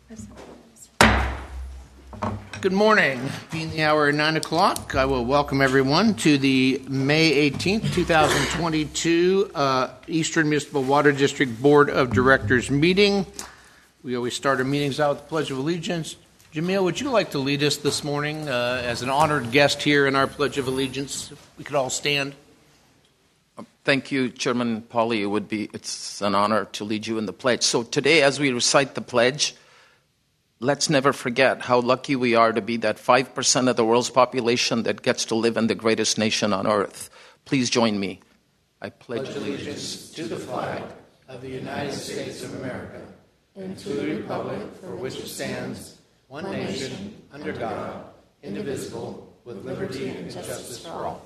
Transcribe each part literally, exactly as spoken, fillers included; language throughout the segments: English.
Good morning. Being the hour nine o'clock, I will welcome everyone to the May eighteenth, twenty twenty-two uh, Eastern Municipal Water District Board of Directors meeting. We always start our meetings out with the Pledge of Allegiance. Jamil, would you like to lead us this morning uh, as an honored guest here in our Pledge of Allegiance? If we could all stand. Thank you, Chairman Pauly. It would be it's an honor to lead you in the pledge. So today, as we recite the pledge, let's never forget how lucky we are to be that five percent of the world's population that gets to live in the greatest nation on earth. Please join me. I pledge, pledge allegiance to the flag of the United States of America and to the republic for which it stands, one nation, under God, indivisible, with liberty and justice for all.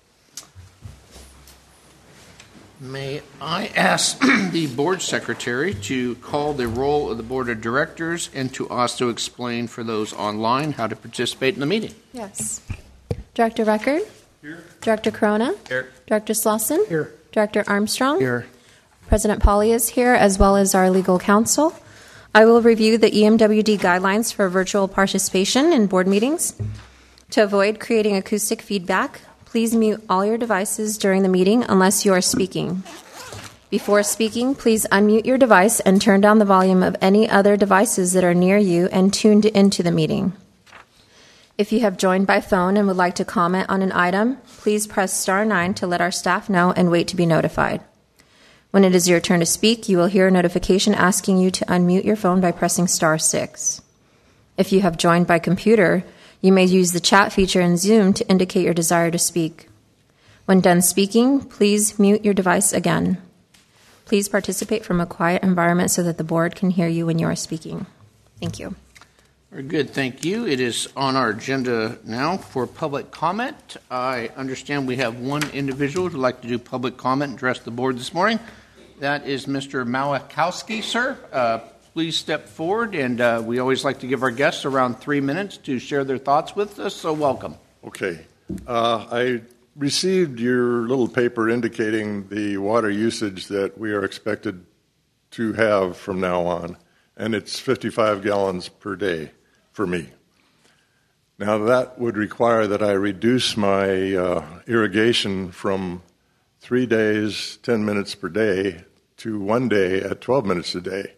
May I ask the board secretary to call the roll of the board of directors and to also explain for those online how to participate in the meeting? Yes. Director Record? Here. Director Corona? Here. Director Slauson? Here. Director Armstrong? Here. President Pauly is here, as well as our legal counsel. I will review the E M W D guidelines for virtual participation in board meetings. To avoid creating acoustic feedback, please mute all your devices during the meeting unless you are speaking. Before speaking, please unmute your device and turn down the volume of any other devices that are near you and tuned into the meeting. If you have joined by phone and would like to comment on an item, please press star nine to let our staff know and wait to be notified. When it is your turn to speak, you will hear a notification asking you to unmute your phone by pressing star six. If you have joined by computer, you may use the chat feature in Zoom to indicate your desire to speak. When done speaking, please mute your device again. Please participate from a quiet environment so that the board can hear you when you are speaking. Thank you. Very good. Thank you. It is on our agenda now for public comment. I understand we have one individual who would like to do public comment and address the board this morning. That is Mister Małakowski, sir. Uh, Please step forward, and uh, we always like to give our guests around three minutes to share their thoughts with us, so welcome. Okay. Uh, I received your little paper indicating the water usage that we are expected to have from now on, and it's fifty-five gallons per day for me. Now, that would require that I reduce my uh, irrigation from three days, ten minutes per day, to one day at twelve minutes a day.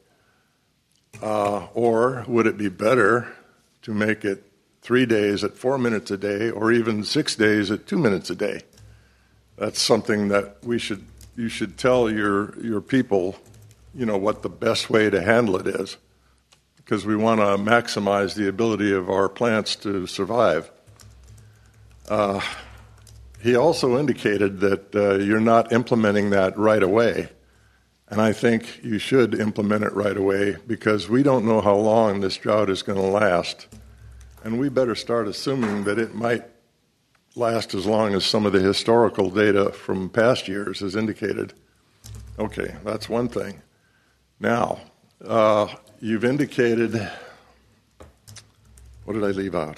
Uh, or would it be better to make it three days at four minutes a day, or even six days at two minutes a day? That's something that we should you should tell your your people, you know, what the best way to handle it is, because we want to maximize the ability of our plants to survive. Uh, he also indicated that uh, you're not implementing that right away. And I think you should implement it right away, because we don't know how long this drought is going to last. And we better start assuming that it might last as long as some of the historical data from past years has indicated. Okay, that's one thing. Now, uh, you've indicated, what did I leave out?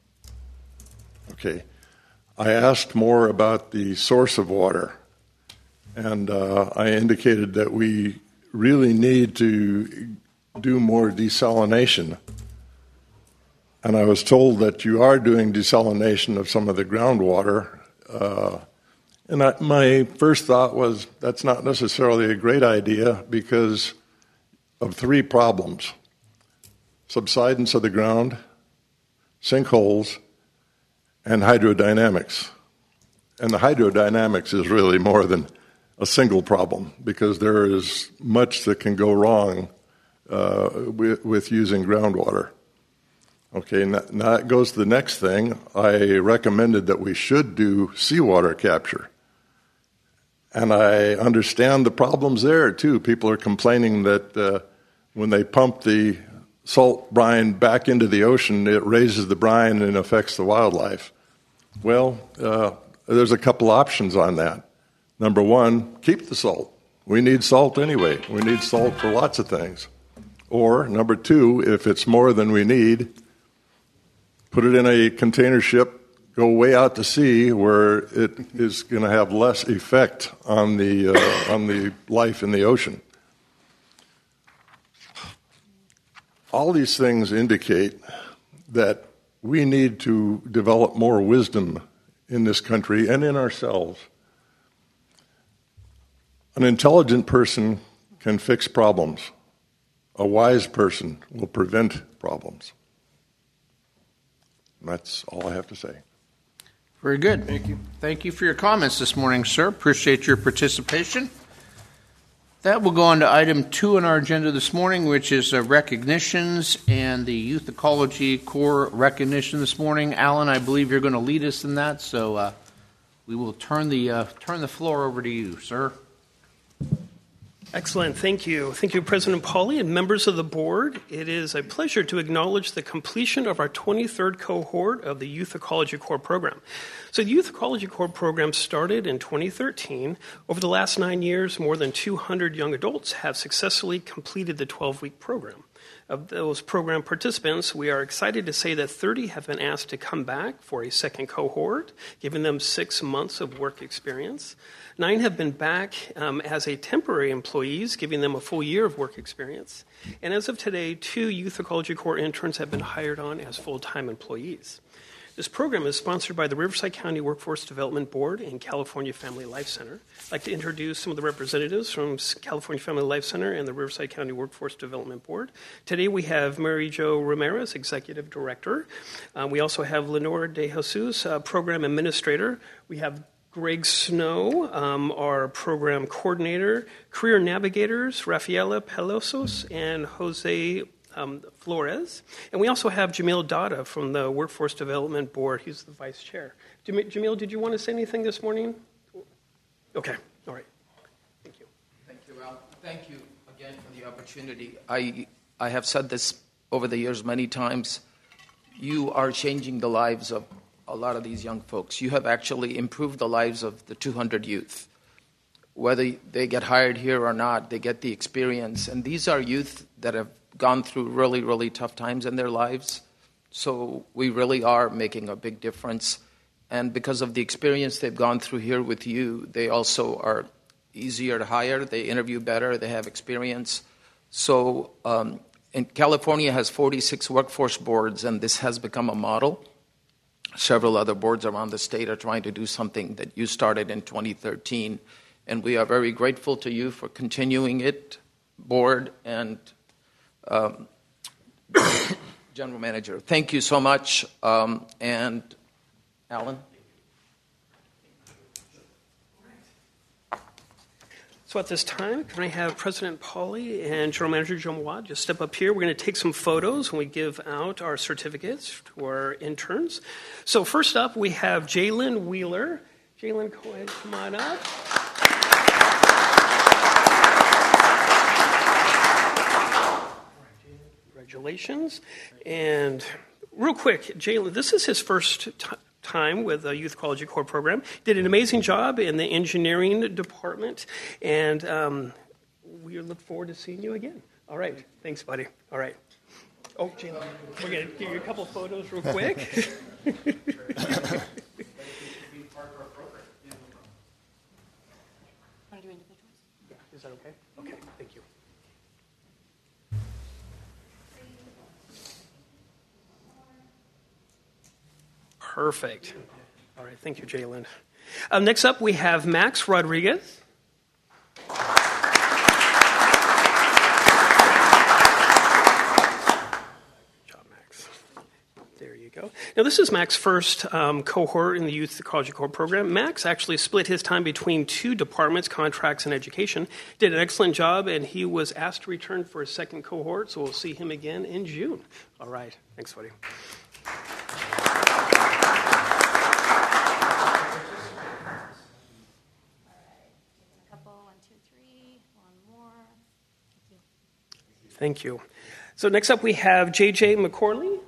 Okay, I asked more about the source of water. And uh, I indicated that we really need to do more desalination. And I was told that you are doing desalination of some of the groundwater. Uh, and I, my first thought was that's not necessarily a great idea because of three problems: subsidence of the ground, sinkholes, and hydrodynamics. And the hydrodynamics is really more than a single problem, because there is much that can go wrong uh, with, with using groundwater. Okay, now, now that goes to the next thing. I recommended that we should do seawater capture. And I understand the problems there, too. People are complaining that uh, when they pump the salt brine back into the ocean, it raises the brine and affects the wildlife. Well, uh, there's a couple options on that. Number one, keep the salt. We need salt anyway. We need salt for lots of things. Or, number two, if it's more than we need, put it in a container ship, go way out to sea where it is going to have less effect on the uh, on the life in the ocean. all these things indicate that we need to develop more wisdom in this country and in ourselves. An intelligent person can fix problems. A wise person will prevent problems. And that's all I have to say. Very good. Thank you. Thank you for your comments this morning, sir. Appreciate your participation. That will go on to item two on our agenda this morning, which is uh, recognitions and the Youth Ecology Corps recognition this morning. Alan, I believe you're going to lead us in that, so uh, we will turn the uh, turn the floor over to you, sir. Excellent. Thank you. Thank you, President Pauly and members of the board. It is a pleasure to acknowledge the completion of our twenty-third cohort of the Youth Ecology Corps program. So the Youth Ecology Corps program started in twenty thirteen. Over the last nine years, more than two hundred young adults have successfully completed the twelve-week program. Of those program participants, we are excited to say that thirty have been asked to come back for a second cohort, giving them six months of work experience. Nine have been back um, as a temporary employees, giving them a full year of work experience. And as of today, two Youth Ecology Corps interns have been hired on as full-time employees. This program is sponsored by the Riverside County Workforce Development Board and California Family Life Center. I'd like to introduce some of the representatives from California Family Life Center and the Riverside County Workforce Development Board. Today we have Mary Jo Ramirez, Executive Director. Uh, we also have Lenore De Jesus, uh, Program Administrator. We have Greg Snow, um, our program coordinator, career navigators, Rafaela Pelosos and Jose um, Flores. And we also have Jamil Dada from the Workforce Development Board. He's the vice chair. Jamil, did you want to say anything this morning? Okay, all right. Thank you. Thank you, Al. Thank you again for the opportunity. I, I have said this over the years many times. You are changing the lives of a lot of these young folks. You have actually improved the lives of the two hundred youth. Whether they get hired here or not, they get the experience. And these are youth that have gone through really, really tough times in their lives. So we really are making a big difference. And because of the experience they've gone through here with you, they also are easier to hire. They interview better. They have experience. So um, in California has forty-six workforce boards, and this has become a model. Several other boards around the state are trying to do something that you started in twenty thirteen, and we are very grateful to you for continuing it, board and um, general manager. Thank you so much, um, and Alan? So at this time, can I have President Pauly and General Manager Joe Mawad just step up here? We're going to take some photos when we give out our certificates to our interns. So first up, we have Jalen Wheeler. Jalen, go ahead, come on up. Congratulations. And real quick, Jalen, this is his first time. time with the Youth Ecology Corps program. Did an amazing job in the engineering department, and um, we look forward to seeing you again. All right. Thanks, buddy. All right. Oh, Jalen, we're going to give you a couple photos real quick. Is that okay? Okay, thank you. Perfect. All right, thank you, Jalen. Um, next up, we have Max Rodriguez. Good job, Max. There you go. Now, this is Max's first um, cohort in the Youth Ecology Corps program. Max actually split his time between two departments, contracts and education. Did an excellent job, and he was asked to return for a second cohort, so we'll see him again in June. All right. Thanks, buddy. Thank you. So next up we have J J McCorley.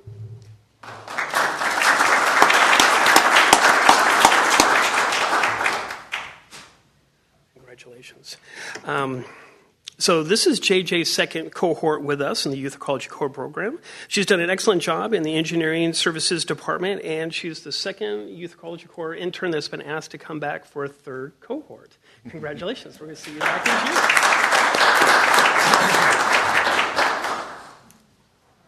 Congratulations. Um, so this is J J's second cohort with us in the Youth Ecology Corps program. She's done an excellent job in the Engineering Services Department, and she's the second Youth Ecology Corps intern that's been asked to come back for a third cohort. Congratulations. We're going to see you back in June.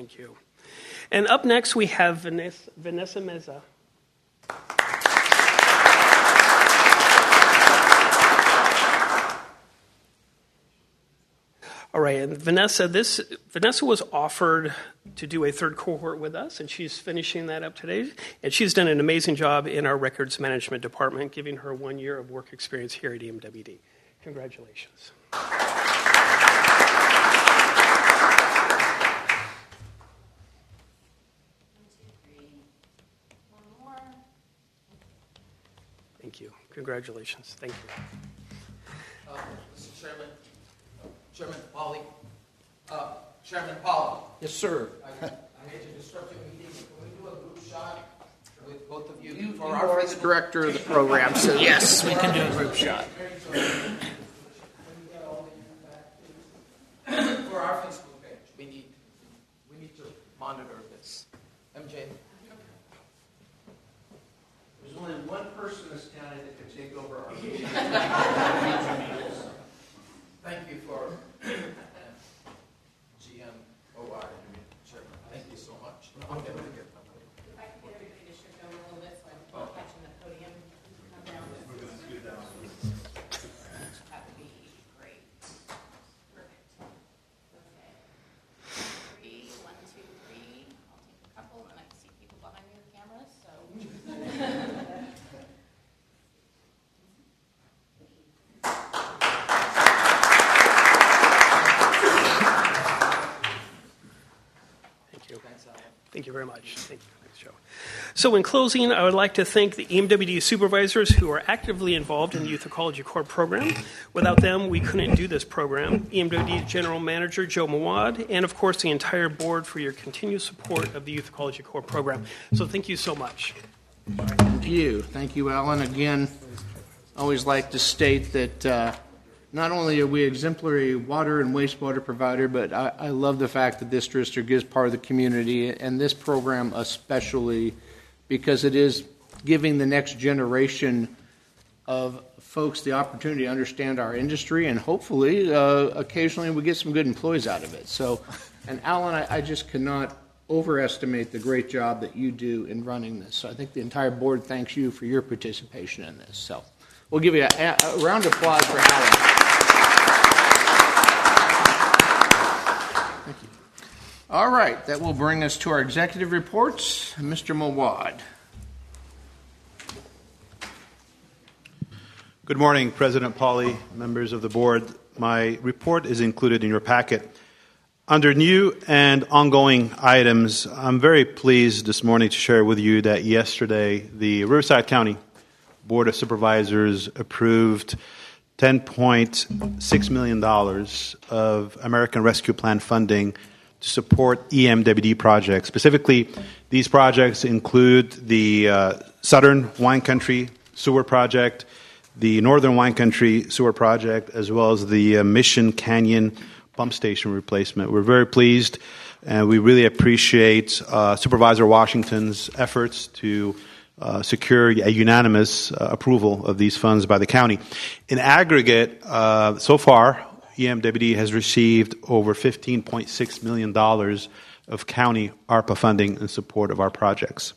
Thank you. And up next, we have Vanessa, Vanessa Meza. All right, and Vanessa, this Vanessa was offered to do a third cohort with us, and she's finishing that up today. And she's done an amazing job in our records management department, giving her one year of work experience here at E M W D. Congratulations. Thank you. Congratulations. Thank you. Uh, Mister Chairman, uh, Chairman Polly, uh, Chairman Polly. Yes, sir. I, I hate to disrupt your meeting, but can we do a group shot with both of you? You, for you our are the director of the program, so yes, we can do a group shot. For our Facebook page, we need we need to monitor this. M J. There's only one person in this county that can take over our meeting. Thank you for G M O R, Chairman. Thank you so much. I'm going to get If I could get everybody to shift over a little bit so I'm catching the podium. Come down. We're going to scoot down. That would be great. Perfect. Okay. Three, one, two, three. I'll take a couple, and I can see people behind me with cameras, so. Thank you very much. Thank you. Thanks, Joe. So in closing, I would like to thank the E M W D supervisors who are actively involved in the Youth Ecology Corps program. Without them, we couldn't do this program. E M W D General Manager Joe Mawad, and of course the entire board for your continued support of the Youth Ecology Corps program. So thank you so much. Thank you. Thank you, Alan. Again, I always like to state that uh, not only are we exemplary water and wastewater provider, but I, I love the fact that this district is part of the community, and this program especially, because it is giving the next generation of folks the opportunity to understand our industry, and hopefully, uh, occasionally, we get some good employees out of it. So, and Alan, I, I just cannot overestimate the great job that you do in running this. So I think the entire board thanks you for your participation in this. So we'll give you a, a round of applause for Alan. Thank you. All right, that will bring us to our executive reports. Mister Mawad. Good morning, President Pauly, members of the board. My report is included in your packet. Under new and ongoing items, I'm very pleased this morning to share with you that yesterday the Riverside County Board of Supervisors approved ten point six million dollars of American Rescue Plan funding to support E M W D projects. Specifically, these projects include the uh, Southern Wine Country Sewer Project, the Northern Wine Country Sewer Project, as well as the uh, Mission Canyon pump station replacement. We're very pleased, and we really appreciate uh, Supervisor Washington's efforts to uh, secure a unanimous uh, approval of these funds by the county. In aggregate, uh, so far, E M W D has received over fifteen point six million dollars of county ARPA funding in support of our projects.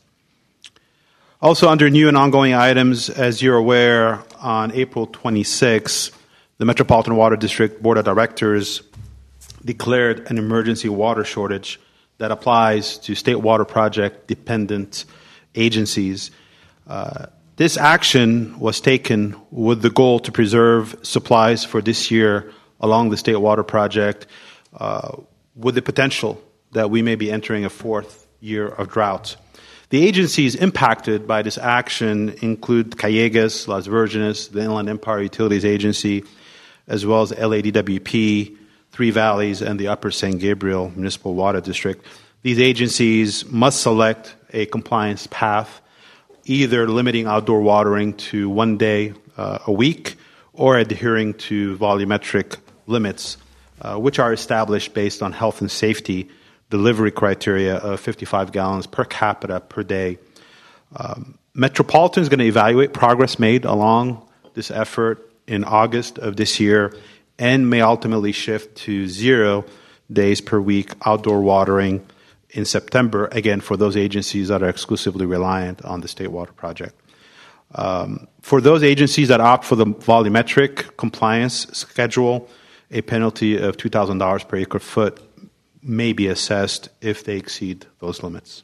Also, under new and ongoing items, as you're aware, on April twenty-sixth, the Metropolitan Water District Board of Directors declared an emergency water shortage that applies to state water project dependent agencies. Uh, this action was taken with the goal to preserve supplies for this year along the state water project, uh, with the potential that we may be entering a fourth year of drought. The agencies impacted by this action include Callegas, Las Virgenes, the Inland Empire Utilities Agency, as well as L A D W P, Three Valleys, and the Upper San Gabriel Municipal Water District. These agencies must select a compliance path, either limiting outdoor watering to one day uh, a week or adhering to volumetric limits, uh, which are established based on health and safety delivery criteria of fifty-five gallons per capita per day. Um, Metropolitan is going to evaluate progress made along this effort in August of this year and may ultimately shift to zero days per week outdoor watering in September, again, for those agencies that are exclusively reliant on the State Water Project. Um, for those agencies that opt for the volumetric compliance schedule, a penalty of two thousand dollars per acre foot may be assessed if they exceed those limits.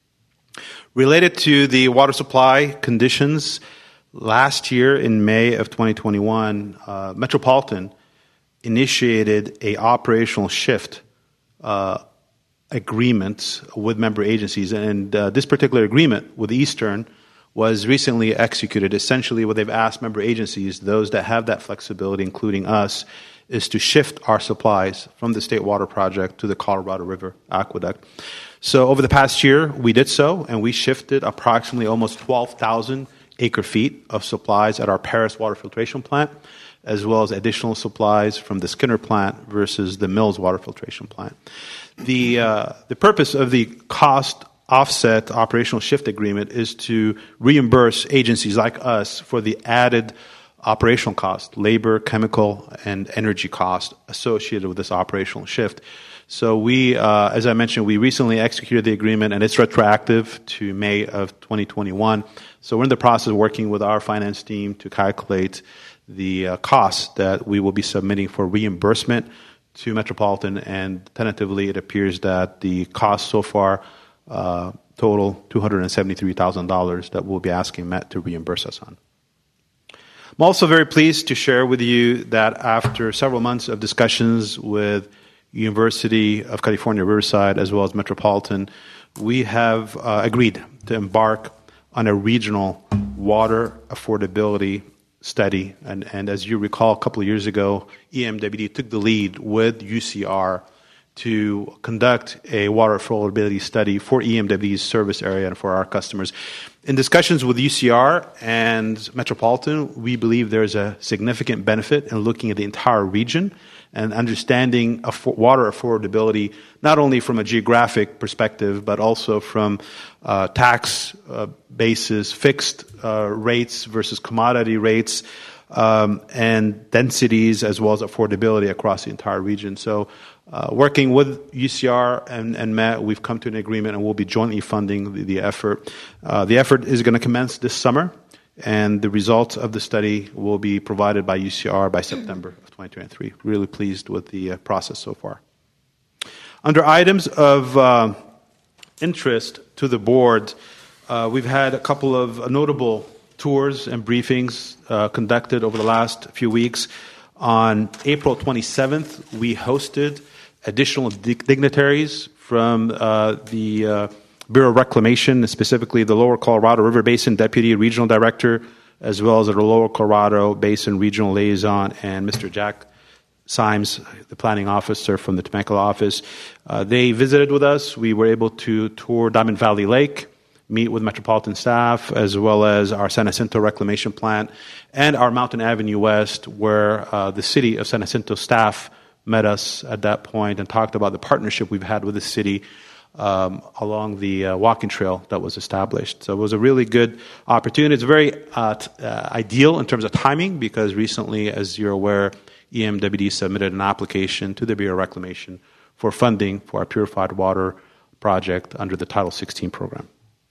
Related to the water supply conditions, last year in May of twenty twenty-one, uh, Metropolitan initiated a operational shift uh, agreement with member agencies, and uh, this particular agreement with Eastern was recently executed. Essentially, what they've asked member agencies, those that have that flexibility, including us, is to shift our supplies from the State Water Project to the Colorado River Aqueduct. So over the past year, we did so, and we shifted approximately almost twelve thousand acre feet of supplies at our Paris water filtration plant, as well as additional supplies from the Skinner plant versus the Mills water filtration plant. The, uh, the purpose of the cost offset operational shift agreement is to reimburse agencies like us for the added operational cost, labor, chemical, and energy cost associated with this operational shift. So we, uh, as I mentioned, we recently executed the agreement, and it's retroactive to May of twenty twenty-one. So we're in the process of working with our finance team to calculate the uh, costs that we will be submitting for reimbursement to Metropolitan, and tentatively it appears that the costs so far uh, total two hundred seventy-three thousand dollars that we'll be asking Met to reimburse us on. I'm also very pleased to share with you that after several months of discussions with University of California, Riverside, as well as Metropolitan, we have uh, agreed to embark on a regional water affordability study. And, and as you recall, a couple of years ago, E M W D took the lead with U C R to conduct a water affordability study for E M W D's service area and for our customers. In discussions with U C R and Metropolitan, we believe there's a significant benefit in looking at the entire region and understanding water affordability, not only from a geographic perspective, but also from uh, tax uh, basis, fixed uh, rates versus commodity rates, um, and densities, as well as affordability across the entire region. So uh, working with U C R and, and Met, we've come to an agreement, and we'll be jointly funding the, the effort. Uh, the effort is going to commence this summer, and the results of the study will be provided by U C R by September of twenty twenty-three. Really pleased with the uh, process so far. Under items of uh, interest to the board, uh, we've had a couple of notable tours and briefings uh, conducted over the last few weeks. On April twenty-seventh, we hosted additional dig- dignitaries from uh, the uh, Bureau of Reclamation, specifically the Lower Colorado River Basin Deputy Regional Director, as well as the Lower Colorado Basin Regional Liaison, and Mister Jack Symes, the Planning Officer from the Temecula office. Uh, they visited with us. We were able to tour Diamond Valley Lake, meet with Metropolitan staff, as well as our San Jacinto Reclamation Plant, and our Mountain Avenue West, where uh, the City of San Jacinto staff met us at that point and talked about the partnership we've had with the city Um, along the uh, walking trail that was established. So it was a really good opportunity. It's very uh, t- uh, ideal in terms of timing, because recently, as you're aware, E M W D submitted an application to the Bureau of Reclamation for funding for our purified water project under the Title sixteen program.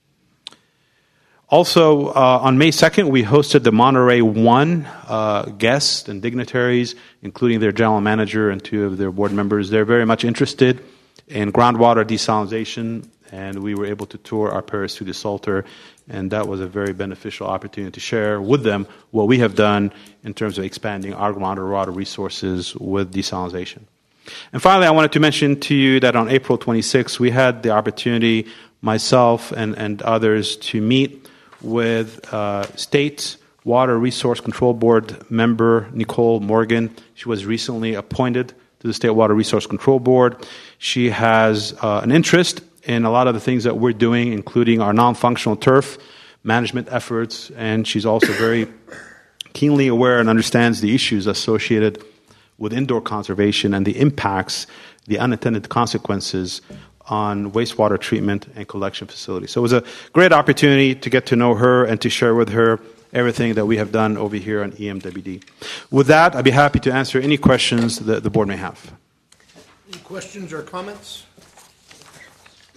Also, uh, on May second, we hosted the Monterey One uh, guests and dignitaries, including their general manager and two of their board members. They're very much interested in groundwater desalination, and we were able to tour our Paris Sud Salter, and that was a very beneficial opportunity to share with them what we have done in terms of expanding our groundwater resources with desalination. And finally, I wanted to mention to you that on April twenty-sixth, we had the opportunity, myself and, and others, to meet with uh, State Water Resource Control Board member Nicole Morgan. She was recently appointed to the State Water Resource Control Board. She has uh, an interest in a lot of the things that we're doing, including our non-functional turf management efforts, and she's also very keenly aware and understands the issues associated with indoor conservation and the impacts, the unintended consequences on wastewater treatment and collection facilities. So it was a great opportunity to get to know her and to share with her everything that we have done over here on E M W D. With that, I'd be happy to answer any questions that the board may have. Any questions or comments?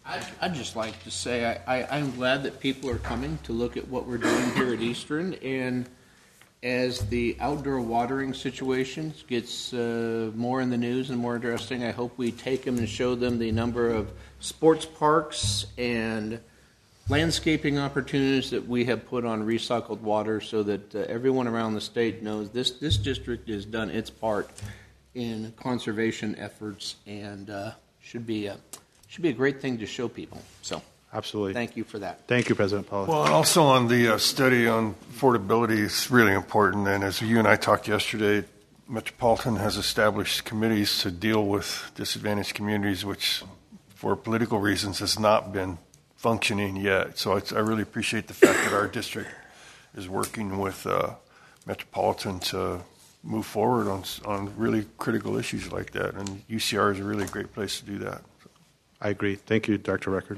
I'd, I'd just like to say I, I, I'm glad that people are coming to look at what we're doing here at Eastern, and as the outdoor watering situation gets uh, more in the news and more interesting, I hope we take them and show them the number of sports parks and landscaping opportunities that we have put on recycled water, so that uh, everyone around the state knows this, this district has done its part in conservation efforts, and uh, should be a should be a great thing to show people. So, absolutely, thank you for that. Thank you, President Pauly. Well, and also on the uh, study on affordability is really important. And as you and I talked yesterday, Metropolitan has established committees to deal with disadvantaged communities, which, for political reasons, has not been functioning yet. So it's, I really appreciate the fact that our district is working with uh, Metropolitan to move forward on on really critical issues like that. And U C R is a really great place to do that. So. I agree. Thank you, Doctor Record.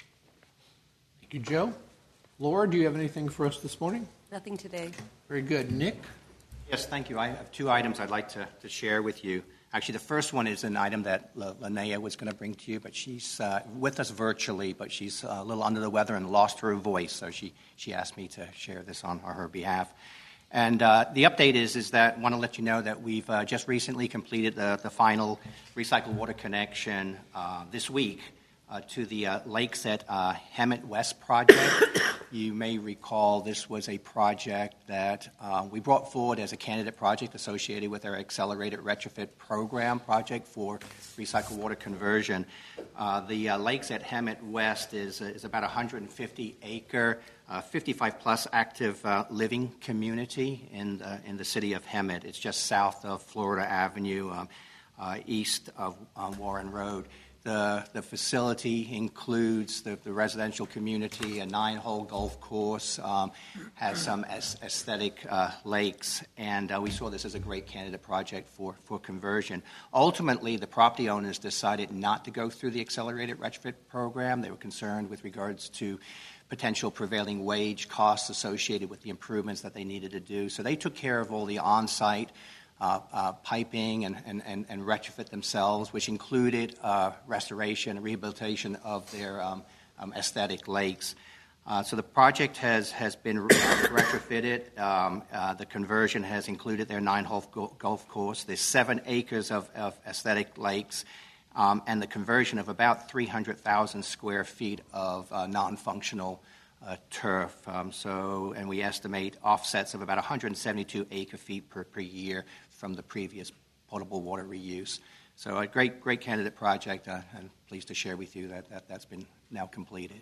Thank you, Joe. Laura, do you have anything for us this morning? Nothing today. Very good. Nick? Yes, thank you. I have two items I'd like to, to share with you. Actually, the first one is an item that L- Linnea was going to bring to you, but she's uh, with us virtually, but she's a little under the weather and lost her voice, so she, she asked me to share this on her behalf. And uh, the update is is that I want to let you know that we've uh, just recently completed the, the final recycled water connection uh, this week uh, to the uh, Lakes at uh, Hemet West project. You may recall this was a project that uh, we brought forward as a candidate project associated with our accelerated retrofit program project for recycled water conversion. Uh, the uh, Lakes at Hemet West is, uh, is about a one hundred fifty acre, uh, fifty-five plus active uh, living community in, uh, in the city of Hemet. It's just south of Florida Avenue, um, uh, east of um, Warren Road. The, the facility includes the, the residential community, a nine-hole golf course, um, has some as, aesthetic uh, lakes, and uh, we saw this as a great candidate project for, for conversion. Ultimately, the property owners decided not to go through the accelerated retrofit program. They were concerned with regards to potential prevailing wage costs associated with the improvements that they needed to do. So they took care of all the on-site Uh, uh, piping and, and, and, and retrofit themselves, which included uh, restoration and rehabilitation of their um, um, aesthetic lakes. Uh, so the project has, has been uh, retrofitted. Um, uh, the conversion has included their nine-hole go- golf course. There's seven acres of, of aesthetic lakes, um, and the conversion of about three hundred thousand square feet of uh, non-functional Uh, turf. Um, so, and we estimate offsets of about one hundred seventy-two acre feet per, per year from the previous potable water reuse. So, a great, great candidate project. Uh, I'm pleased to share with you that, that that's been now completed.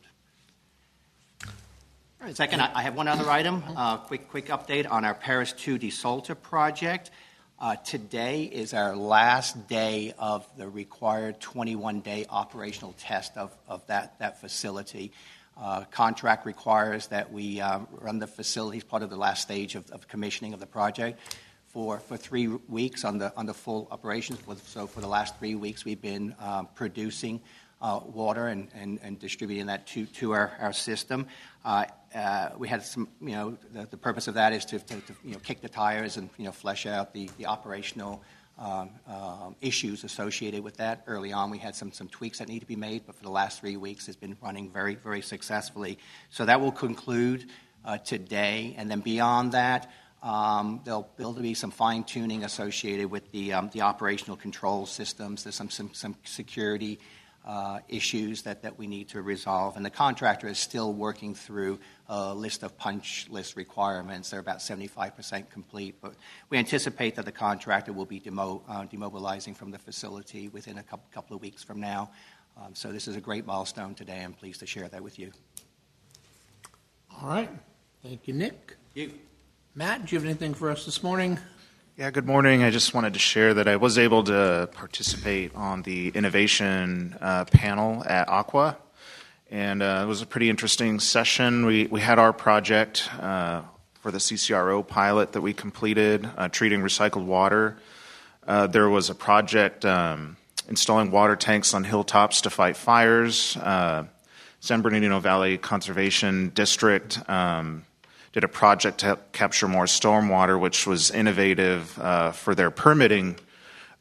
All right, second, I, I have one other item. Uh, quick, quick update on our Paris two desalter project. Uh, today is our last day of the required twenty-one day operational test of, of that, that facility. Uh, contract requires that we um, run the facility as part of the last stage of, of commissioning of the project for, for three weeks on the on the full operations. So for the last three weeks, we've been um, producing uh, water and, and, and distributing that to, to our, our system. Uh, uh, we had some, you know, the, the purpose of that is to, to, to you know kick the tires and you know flesh out the, the operational Um, um, issues associated with that. Early on, we had some some tweaks that need to be made, but for the last three weeks, it's been running very, very successfully. So that will conclude uh, today, and then beyond that, um, there'll, there'll be some fine tuning associated with the um, the operational control systems. There's some some, some security uh, issues that, that we need to resolve, and the contractor is still working through a list of punch list requirements. They're about seventy-five percent complete, but we anticipate that the contractor will be demo, uh, demobilizing from the facility within a couple, couple of weeks from now. Um, so this is a great milestone today. I'm pleased to share that with you. All right. Thank you, Nick. Thank you. Matt, do you have anything for us this morning? Yeah, good morning. I just wanted to share that I was able to participate on the innovation uh, panel at Aqua. And uh, it was a pretty interesting session. We we had our project uh, for the C C R O pilot that we completed, uh, treating recycled water. Uh, there was a project um, installing water tanks on hilltops to fight fires. Uh, San Bernardino Valley Conservation District um, did a project to help capture more stormwater, which was innovative uh, for their permitting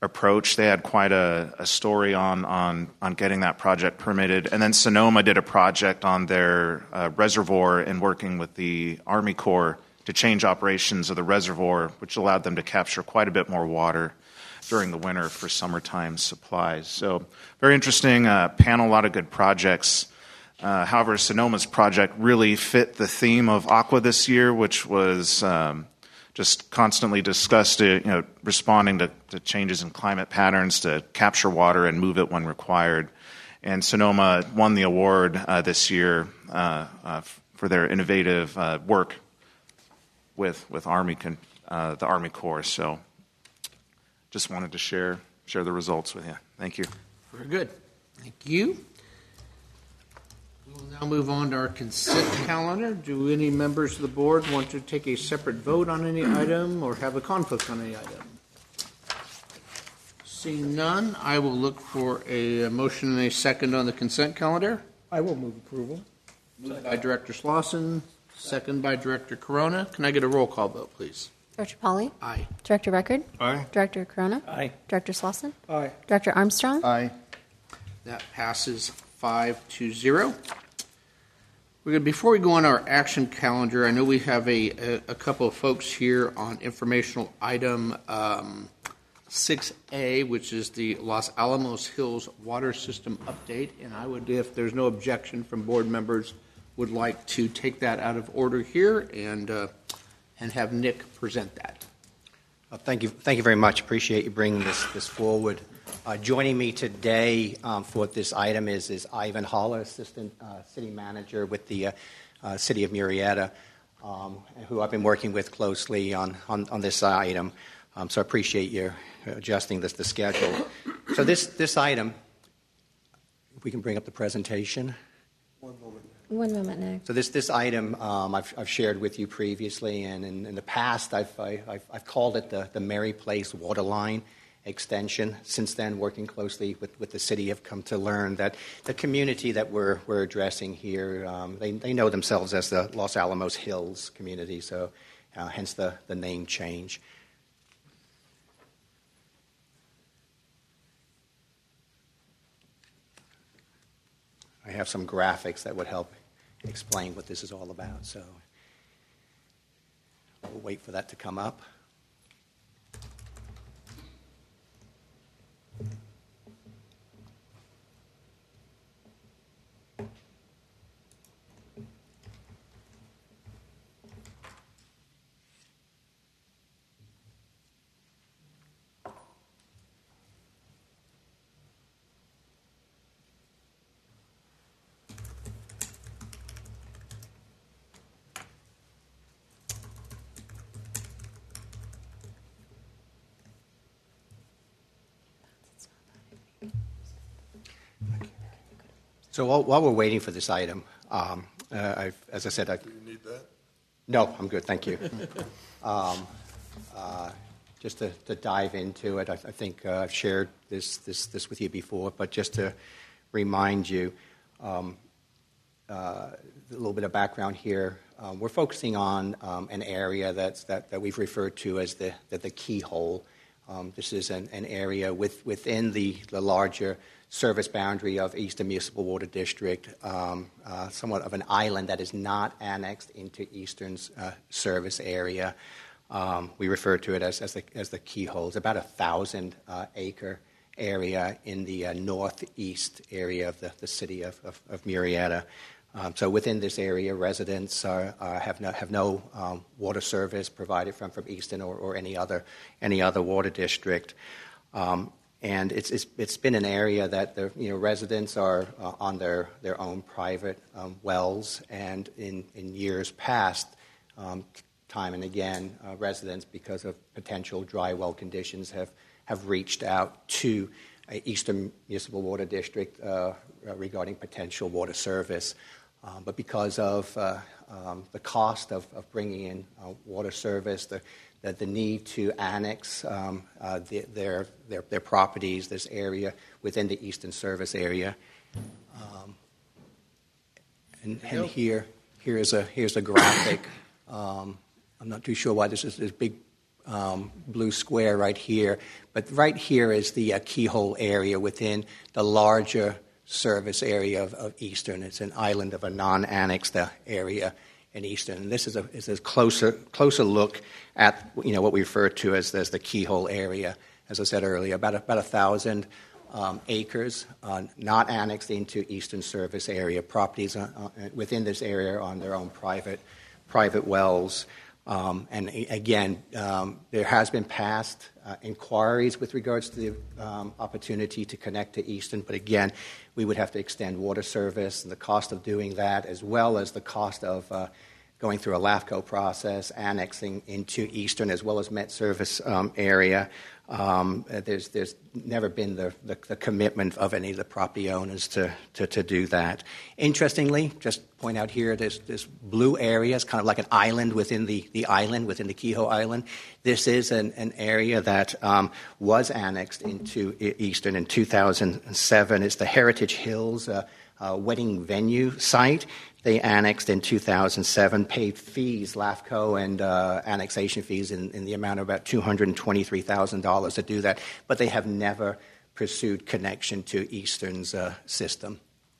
approach. They had quite a, a story on, on, on getting that project permitted. And then Sonoma did a project on their uh, reservoir and working with the Army Corps to change operations of the reservoir, which allowed them to capture quite a bit more water during the winter for summertime supplies. So very interesting uh, panel, a lot of good projects. Uh, however, Sonoma's project really fit the theme of Aqua this year, which was um, just constantly discussed, uh, you know, responding to, to changes in climate patterns to capture water and move it when required. And Sonoma won the award uh, this year uh, uh, for their innovative uh, work with with Army uh, the Army Corps. So, just wanted to share share the results with you. Thank you. Very good. Thank you. We will now move on to our consent calendar. Do any members of the board want to take a separate vote on any item or have a conflict on any item? Seeing none, I will look for a motion and a second on the consent calendar. I will move approval. Moved by Director Slauson, second by Director Corona. Can I get a roll call vote, please? Director Polly? Aye. Director Record? Aye. Director Corona? Aye. Director Slauson? Aye. Director Armstrong? Aye. That passes five to zero. We're gonna, before we go on our action calendar, I know we have a, a, a couple of folks here on informational item um, six A, which is the Los Alamos Hills Water System Update. And I would, if there's no objection from board members, would like to take that out of order here and uh, and have Nick present that. Uh, thank you, thank you very much. Appreciate you bringing this this forward. Uh, joining me today um, for this item is is Ivan Haller, Assistant uh, City Manager with the uh, uh, City of Murrieta, um, who I've been working with closely on on, on this item. Um, so I appreciate you adjusting this the schedule. So this this item, if we can bring up the presentation. One moment. One moment, Nick. So this this item um, I've, I've shared with you previously, and in, in the past I've, I, I've I've called it the the Mary Place Waterline Extension. Since then, working closely with, with the city, have come to learn that the community that we're we're addressing here, um, they they know themselves as the Los Alamos Hills community. So, uh, hence the the name change. I have some graphics that would help explain what this is all about. So we'll wait for that to come up. So while, while we're waiting for this item, um, uh, I've, as I said, I. Do you need that? No, I'm good, thank you. um, uh, just to, to dive into it, I, I think uh, I've shared this, this this with you before, but just to remind you, um, uh, a little bit of background here. Um, we're focusing on um, an area that's that, that we've referred to as the the, the keyhole. Um, this is an, an area with, within the, the larger service boundary of Eastern Municipal Water District, um, uh, somewhat of an island that is not annexed into Eastern's uh, service area. Um, we refer to it as, as, the, as the keyhole. It's about a thousand uh, acre area in the uh, northeast area of the, the city of, of, of Murrieta. Um, so within this area, residents are, uh, have no, have no um, water service provided from, from Easton or, or any other any other water district. Um, and it's, it's it's been an area that the you know residents are uh, on their, their own private um, wells, and in, in years past, um, time and again, uh, residents, because of potential dry well conditions, have have reached out to uh, Eastern Municipal Water District uh, regarding potential water service. Um, but because of uh, um, the cost of, of bringing in uh, water service, the, the, the need to annex um, uh, the, their, their their properties, this area within the Eastern Service area, um, and, and here here is a here's a graphic. Um, I'm not too sure why this is this big um, blue square right here. But right here is the uh, keyhole area within the larger service area of, of Eastern. It's an island of a non-annexed area in Eastern. And this is a, is a closer closer look at, you know, what we refer to as, as the keyhole area. As I said earlier, about a, about a thousand um, acres, uh, not annexed into Eastern Service area. Properties uh, uh, within this area are on their own private private wells. Um, and a- again, um, there has been past uh, inquiries with regards to the um, opportunity to connect to Eastern, but again, we would have to extend water service and the cost of doing that, as well as the cost of uh, going through a LAFCO process, annexing into Eastern as well as Met Service um, area. Um, there's there's never been the, the, the commitment of any of the property owners to, to, to do that. Interestingly, just point out here, there's this blue area, it's kind of like an island within the, the island, within the Kehoe Island. This is an, an area that um, was annexed into Eastern in two thousand seven. It's the Heritage Hills uh, uh, wedding venue site. They annexed in two thousand seven, paid fees, LAFCO and uh, annexation fees in, in the amount of about two hundred twenty-three thousand dollars to do that, but they have never pursued connection to Eastern's uh, system.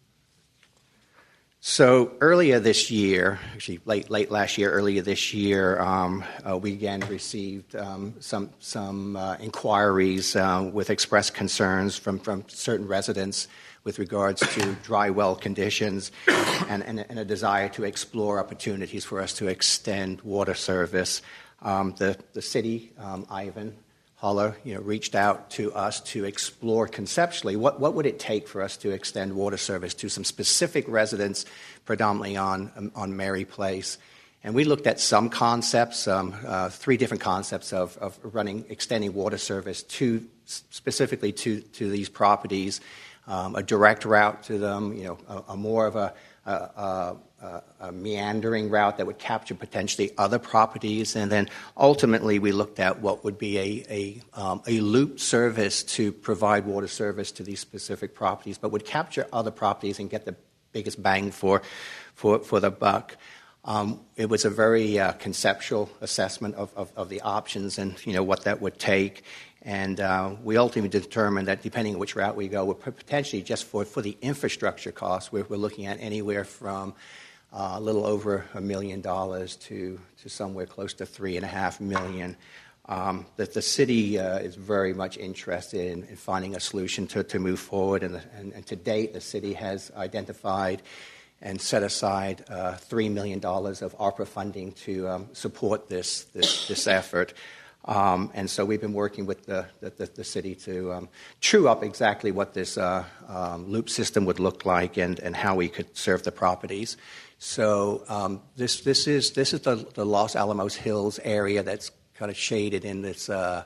So earlier this year, actually late late last year, earlier this year, um, uh, we again received um, some some uh, inquiries uh, with expressed concerns from, from certain residents with regards to dry well conditions and, and, and a desire to explore opportunities for us to extend water service. Um, the, the city, um, Ivan Holler, you know, reached out to us to explore conceptually what, what would it take for us to extend water service to some specific residents, predominantly on, um, on Mary Place. And we looked at some concepts, um, uh, three different concepts of, of running, extending water service to specifically to, to these properties. Um, a direct route to them, you know, a, a more of a, a, a, a meandering route that would capture potentially other properties, and then ultimately we looked at what would be a a, um, a loop service to provide water service to these specific properties, but would capture other properties and get the biggest bang for for for the buck. Um, it was a very uh, conceptual assessment of, of, of the options and, you know, what that would take. And uh, we ultimately determined that depending on which route we go, we're potentially just for, for the infrastructure costs, we're, we're looking at anywhere from uh, a little over a million dollars to, to somewhere close to three and a half million. Um, that the city uh, is very much interested in, in finding a solution to, to move forward. And, the, and, and to date, the city has identified and set aside uh, three million dollars of ARPA funding to um, support this, this, this effort. Um, and so we've been working with the, the, the city to um, true up exactly what this uh, um, loop system would look like and, and how we could serve the properties. So um, this, this is, this is the, the Los Alamos Hills area that's kind of shaded in this uh,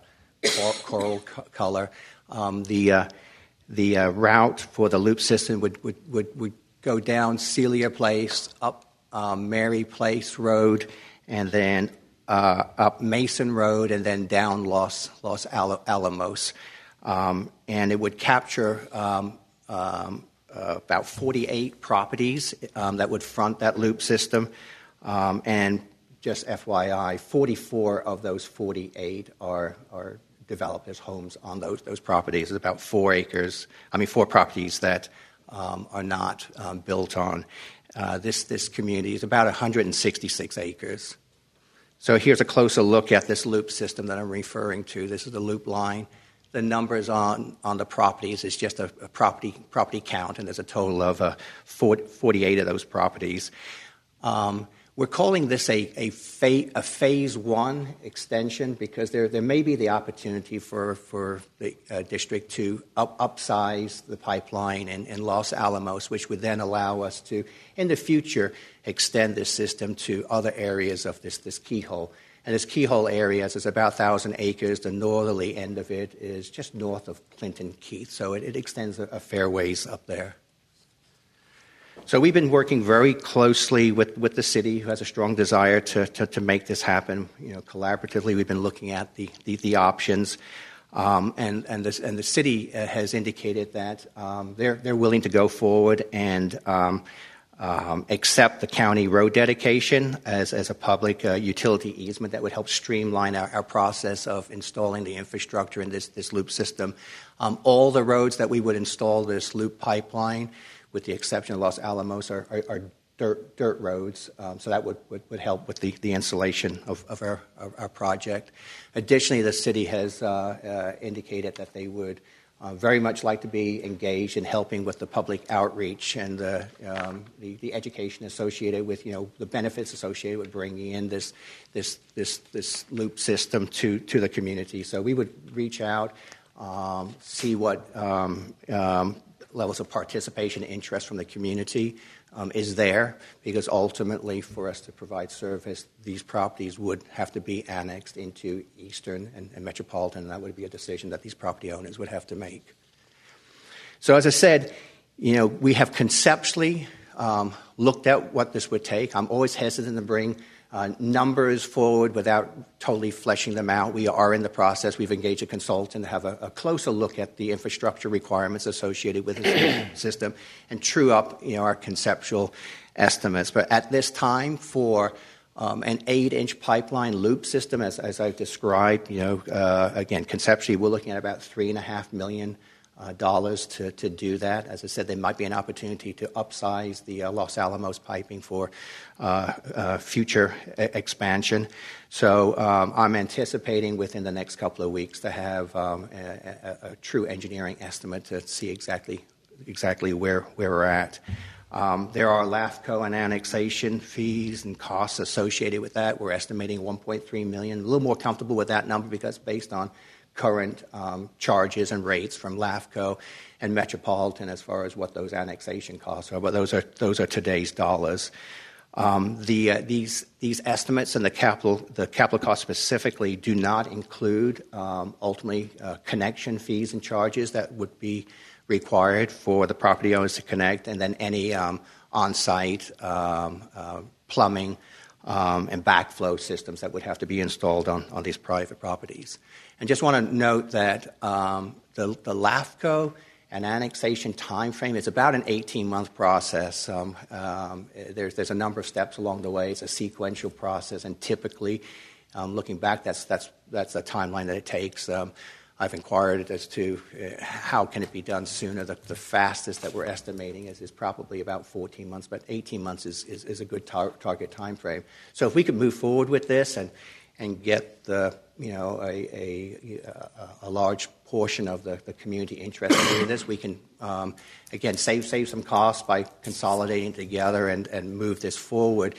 coral co- color. Um, the uh, the uh, route for the loop system would, would, would, would go down Celia Place, up um, Mary Place Road, and then uh, up Mason Road, and then down Los Los Al- Alamos. Um, and it would capture um, um, uh, about forty-eight properties um, that would front that loop system. Um, and just F Y I, forty-four of those forty-eight are are developed as homes on those those properties. There's about four acres, I mean, four properties that um, are not um, built on. Uh, this this community is about one hundred sixty-six acres. So here's a closer look at this loop system that I'm referring to. This is the loop line. The numbers on, on the properties is just a, a property property count, and there's a total of uh, forty, forty-eight of those properties. Um, We're calling this a, a, fa- a phase one extension because there, there may be the opportunity for, for the uh, district to up, upsize the pipeline in, in Los Alamos, which would then allow us to, in the future, extend this system to other areas of this, this keyhole. And this keyhole area is about one thousand acres. The northerly end of it is just north of Clinton Keith, so it, it extends a, a fair ways up there. So we've been working very closely with, with the city, who has a strong desire to, to, to make this happen. You know, collaboratively, we've been looking at the, the, the options. Um, and, and, this, and the city has indicated that um, they're, they're willing to go forward and um, um, accept the county road dedication as, as a public uh, utility easement that would help streamline our, our process of installing the infrastructure in this, this loop system. Um, all the roads that we would install this loop pipeline, with the exception of Los Alamos, are, are, are dirt, dirt roads, um, so that would, would, would help with the, the installation of, of our, of our project. Additionally, the city has uh, uh, indicated that they would uh, very much like to be engaged in helping with the public outreach and the, um, the, the education associated with, you know, the benefits associated with bringing in this, this, this, this loop system to, to the community. So we would reach out, um, see what um, um, levels of participation and interest from the community Um, is there, because ultimately for us to provide service, these properties would have to be annexed into Eastern and, and Metropolitan, and that would be a decision that these property owners would have to make. So as I said, you know, we have conceptually um, looked at what this would take. I'm always hesitant to bring uh, numbers forward without totally fleshing them out. We are in the process. We've engaged a consultant to have a, a closer look at the infrastructure requirements associated with the system and true up, you know, our conceptual estimates. But at this time, for um, an eight-inch pipeline loop system, as, as I've described, you know, uh, again, conceptually, we're looking at about three and a half million Uh, dollars to, to do that. As I said, there might be an opportunity to upsize the uh, Los Alamos piping for uh, uh, future e- expansion. So um, I'm anticipating within the next couple of weeks to have um, a, a, a true engineering estimate to see exactly exactly where, where we're at. Um, there are LAFCO and annexation fees and costs associated with that. We're estimating one point three million dollars. A little more comfortable with that number because based on current um, charges and rates from LAFCO and Metropolitan as far as what those annexation costs are, but those are those are today's dollars. Um, the uh, these these estimates and the capital the capital costs specifically do not include um, ultimately uh, connection fees and charges that would be required for the property owners to connect, and then any um, on-site um, uh, plumbing um, and backflow systems that would have to be installed on, on these private properties. And just want to note that um, the, the LAFCO and annexation time frame is about an eighteen-month process. Um, um, there's, there's a number of steps along the way. It's a sequential process, and typically, um, looking back, that's, that's, that's the timeline that it takes. Um, I've inquired as to uh, how can it be done sooner. The, the fastest that we're estimating is, is probably about fourteen months, but eighteen months is, is, is a good tar- target time frame. So if we could move forward with this and and get the you know a a, a large portion of the, the community interested in this, we can um, again save save some costs by consolidating together and, and move this forward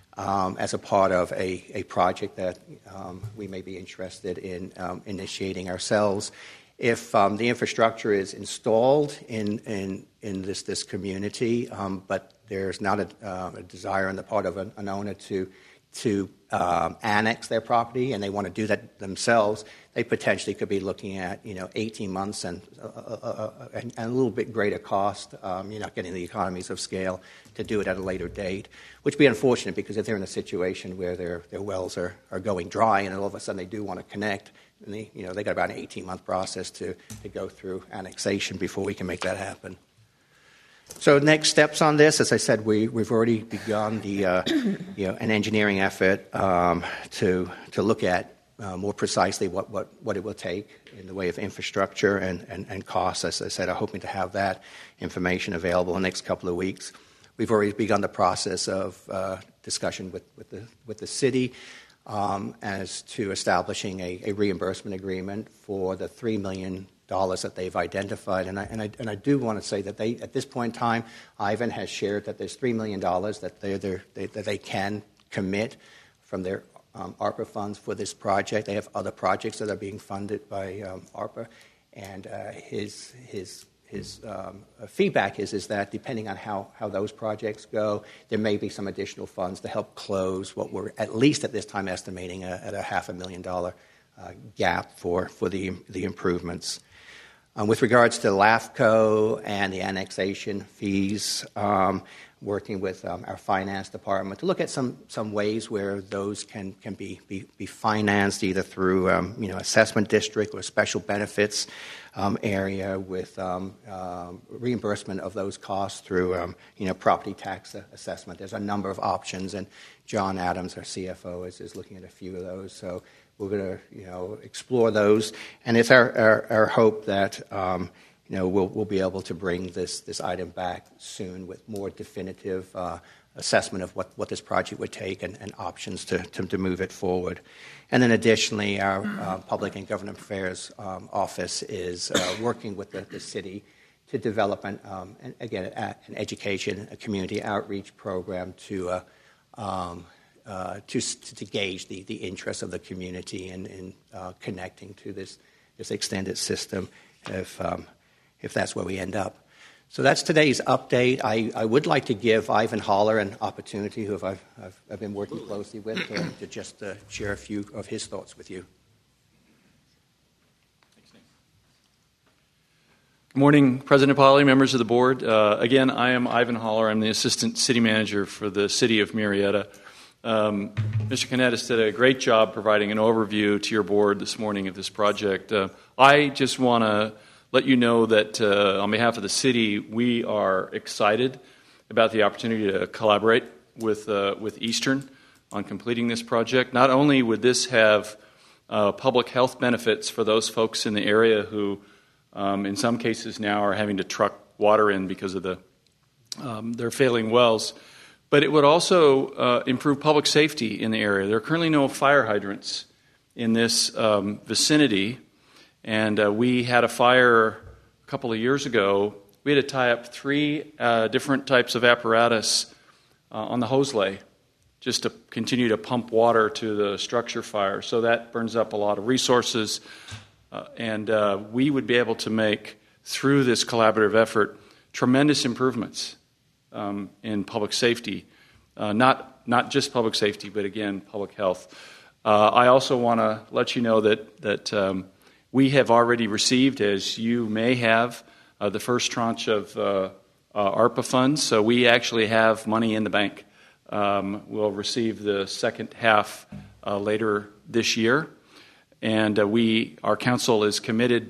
um, as a part of a, a project that um, we may be interested in um, initiating ourselves. If um, the infrastructure is installed in in, in this this community, um, but there's not a, uh, a desire on the part of an, an owner to to um, annex their property, and they want to do that themselves, they potentially could be looking at, you know, eighteen months and, uh, uh, uh, and, and a little bit greater cost. Um, you're not getting the economies of scale to do it at a later date, which would be unfortunate because if they're in a situation where their their wells are, are going dry and all of a sudden they do want to connect, and they, you know, they got about an eighteen-month process to, to go through annexation before we can make that happen. So next steps on this, as I said, we, we've already begun the uh, you know an engineering effort um, to to look at uh, more precisely what, what, what it will take in the way of infrastructure and, and, and costs. As I said, I'm hoping to have that information available in the next couple of weeks. We've already begun the process of uh, discussion with, with the with the city um, as to establishing a, a reimbursement agreement for the three million dollars that they've identified, and I, and I and I do want to say that they, at this point in time, Ivan has shared that there's three million dollars that they they that they can commit from their um, ARPA funds for this project. They have other projects that are being funded by um, ARPA, and uh, his his his um, feedback is is that depending on how how those projects go, there may be some additional funds to help close what we're at least at this time estimating a, at a half a million dollar uh, gap for for the the improvements. Um, with regards to LAFCO and the annexation fees, um, working with um, our finance department to look at some, some ways where those can, can be, be, be financed either through um, you know, assessment district or special benefits um, area with um, uh, reimbursement of those costs through um, you know, property tax assessment. There's a number of options, and John Adams, our C F O, is, is looking at a few of those. So we're going to you know, explore those, and it's our, our, our hope that um, you know, we'll, we'll be able to bring this, this item back soon with more definitive uh, assessment of what, what this project would take and, and options to, to, to move it forward. And then additionally, our uh, Public and Government Affairs um, Office is uh, working with the, the city to develop, an, um, an, again, a, an education, a community outreach program to, uh, um, uh, to, to gauge the, the interest of the community in, in uh, connecting to this, this extended system. If um, if that's where we end up. So that's today's update. I, I would like to give Ivan Holler an opportunity, who I've, I've, I've been working closely with, to, to just uh, share a few of his thoughts with you. Good morning, President Polly, members of the board. Uh, again, I am Ivan Holler. I'm the Assistant City Manager for the City of Murrieta. Um, Mister Canetis did a great job providing an overview to your board this morning of this project. Uh, I just want to let you know that uh, on behalf of the city, we are excited about the opportunity to collaborate with uh, with Eastern on completing this project. Not only would this have uh, public health benefits for those folks in the area who, um, in some cases now, are having to truck water in because of the um, their failing wells, but it would also uh, improve public safety in the area. There are currently no fire hydrants in this um, vicinity. And uh, we had a fire a couple of years ago. We had to tie up three uh, different types of apparatus uh, on the hose lay just to continue to pump water to the structure fire. So that burns up a lot of resources. Uh, and uh, we would be able to make, through this collaborative effort, tremendous improvements um, in public safety. Uh, not, not just public safety, but again, public health. Uh, I also want to let you know that that um, we have already received, as you may have, uh, the first tranche of uh, uh, ARPA funds. So we actually have money in the bank. Um, we'll receive the second half uh, later this year. And uh, we, our council is committed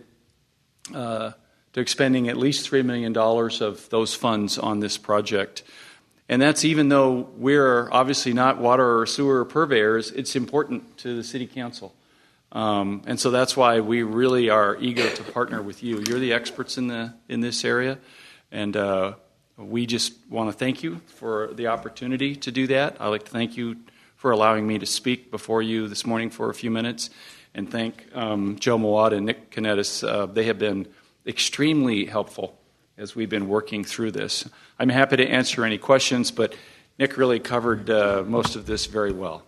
uh, to expending at least three million dollars of those funds on this project. And that's even though we're obviously not water or sewer purveyors, it's important to the city council. Um, and so that's why we really are eager to partner with you. You're the experts in the in this area, and uh, we just want to thank you for the opportunity to do that. I'd like to thank you for allowing me to speak before you this morning for a few minutes, and thank um, Joe Mawad and Nick Canetis. Uh, they have been extremely helpful as we've been working through this. I'm happy to answer any questions, but Nick really covered uh, most of this very well.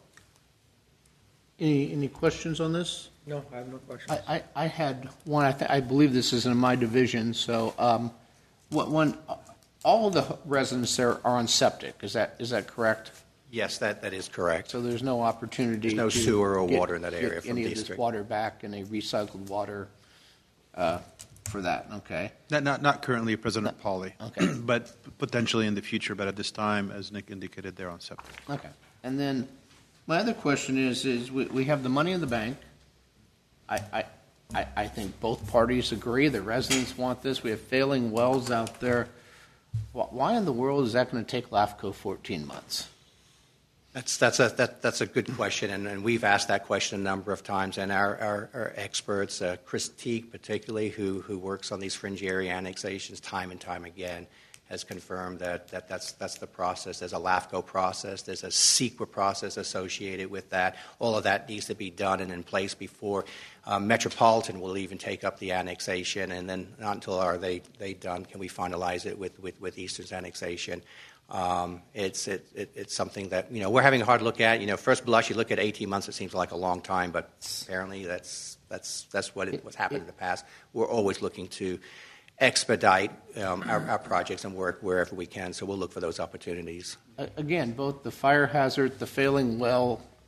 Any any questions on this? No, I have no questions. I, I, I had one. I, th- I believe this is in my division. So, um, what one? All of the residents there are on septic. Is that is that correct? Yes, that, that is correct. So there's no opportunity. There's no to sewer or get, water in that area get from any the of this district. water back and a recycled water uh, for that. Okay. Not, not, not currently, President Polly. Okay. But potentially in the future. But at this time, as Nick indicated, they're on septic. Okay. And then my other question is: is we, we have the money in the bank. I, I I I think both parties agree. The residents want this. We have failing wells out there. Why in the world is that going to take LAFCO fourteen months? That's that's a that, that's a good question, and, and we've asked that question a number of times. And our our, our experts, uh, Chris Teague particularly, who who works on these fringe area annexations time and time again, has confirmed that, that that's that's the process. There's a LAFCO process. There's a S E Q A process associated with that. All of that needs to be done and in place before um, Metropolitan will even take up the annexation. And then not until are they they done can we finalize it with with, with Eastern's annexation. Um, it's it, it, it's something that you know we're having a hard look at. You know, first blush, you look at eighteen months, it seems like a long time, but apparently that's that's that's what it, what's happened in the past. We're always looking to expedite um, our, our projects and work wherever we can. So we'll look for those opportunities. Again, both the fire hazard, the failing well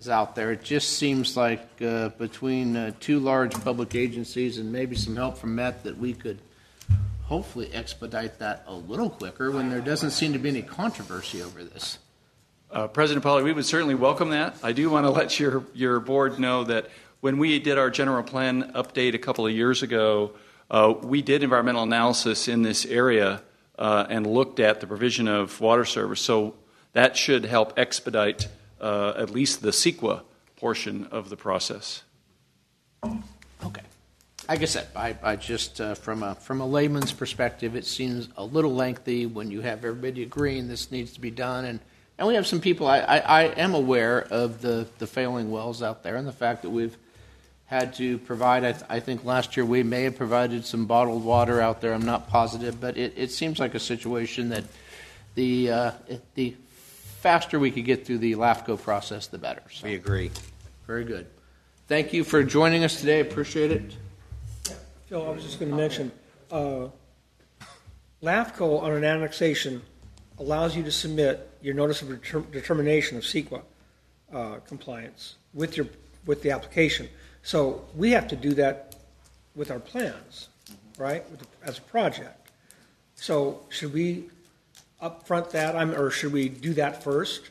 is out there. It just seems like uh, between uh, two large public agencies and maybe some help from Met that we could hopefully expedite that a little quicker when there doesn't seem to be any controversy over this. Uh, President Polly, we would certainly welcome that. I do want to let your, your board know that when we did our general plan update a couple of years ago, uh, we did environmental analysis in this area uh, and looked at the provision of water service. So that should help expedite uh, at least the CEQA portion of the process. Okay. Like I said, I, I just uh, from a from a layman's perspective, it seems a little lengthy when you have everybody agreeing this needs to be done, and, and we have some people. I, I, I am aware of the, the failing wells out there, and the fact that we've had to provide. I, th- I think last year we may have provided some bottled water out there. I'm not positive, but it, it seems like a situation that the uh, the faster we could get through the LAFCO process, the better. So, we agree. Very good. Thank you for joining us today. Appreciate it. Phil, I was just going to mention, uh, LAFCO on an annexation allows you to submit your notice of deter- determination of CEQA uh, compliance with your with the application. So we have to do that with our plans, right, with the, as a project. So should we upfront that, I'm, or should we do that first,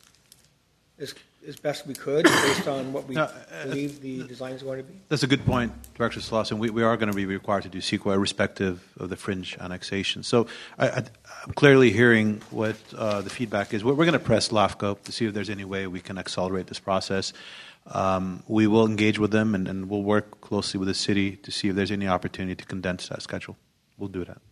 as, as best we could, based on what we no, uh, believe the design is going to be? That's a good point, Director Slauson. We, we are going to be required to do CEQA irrespective of the fringe annexation. So I, I, I'm clearly hearing what uh, the feedback is. We're, we're going to press LAFCO to see if there's any way we can accelerate this process. Um, we will engage with them, and, and we'll work closely with the city to see if there's any opportunity to condense that schedule. We'll do that.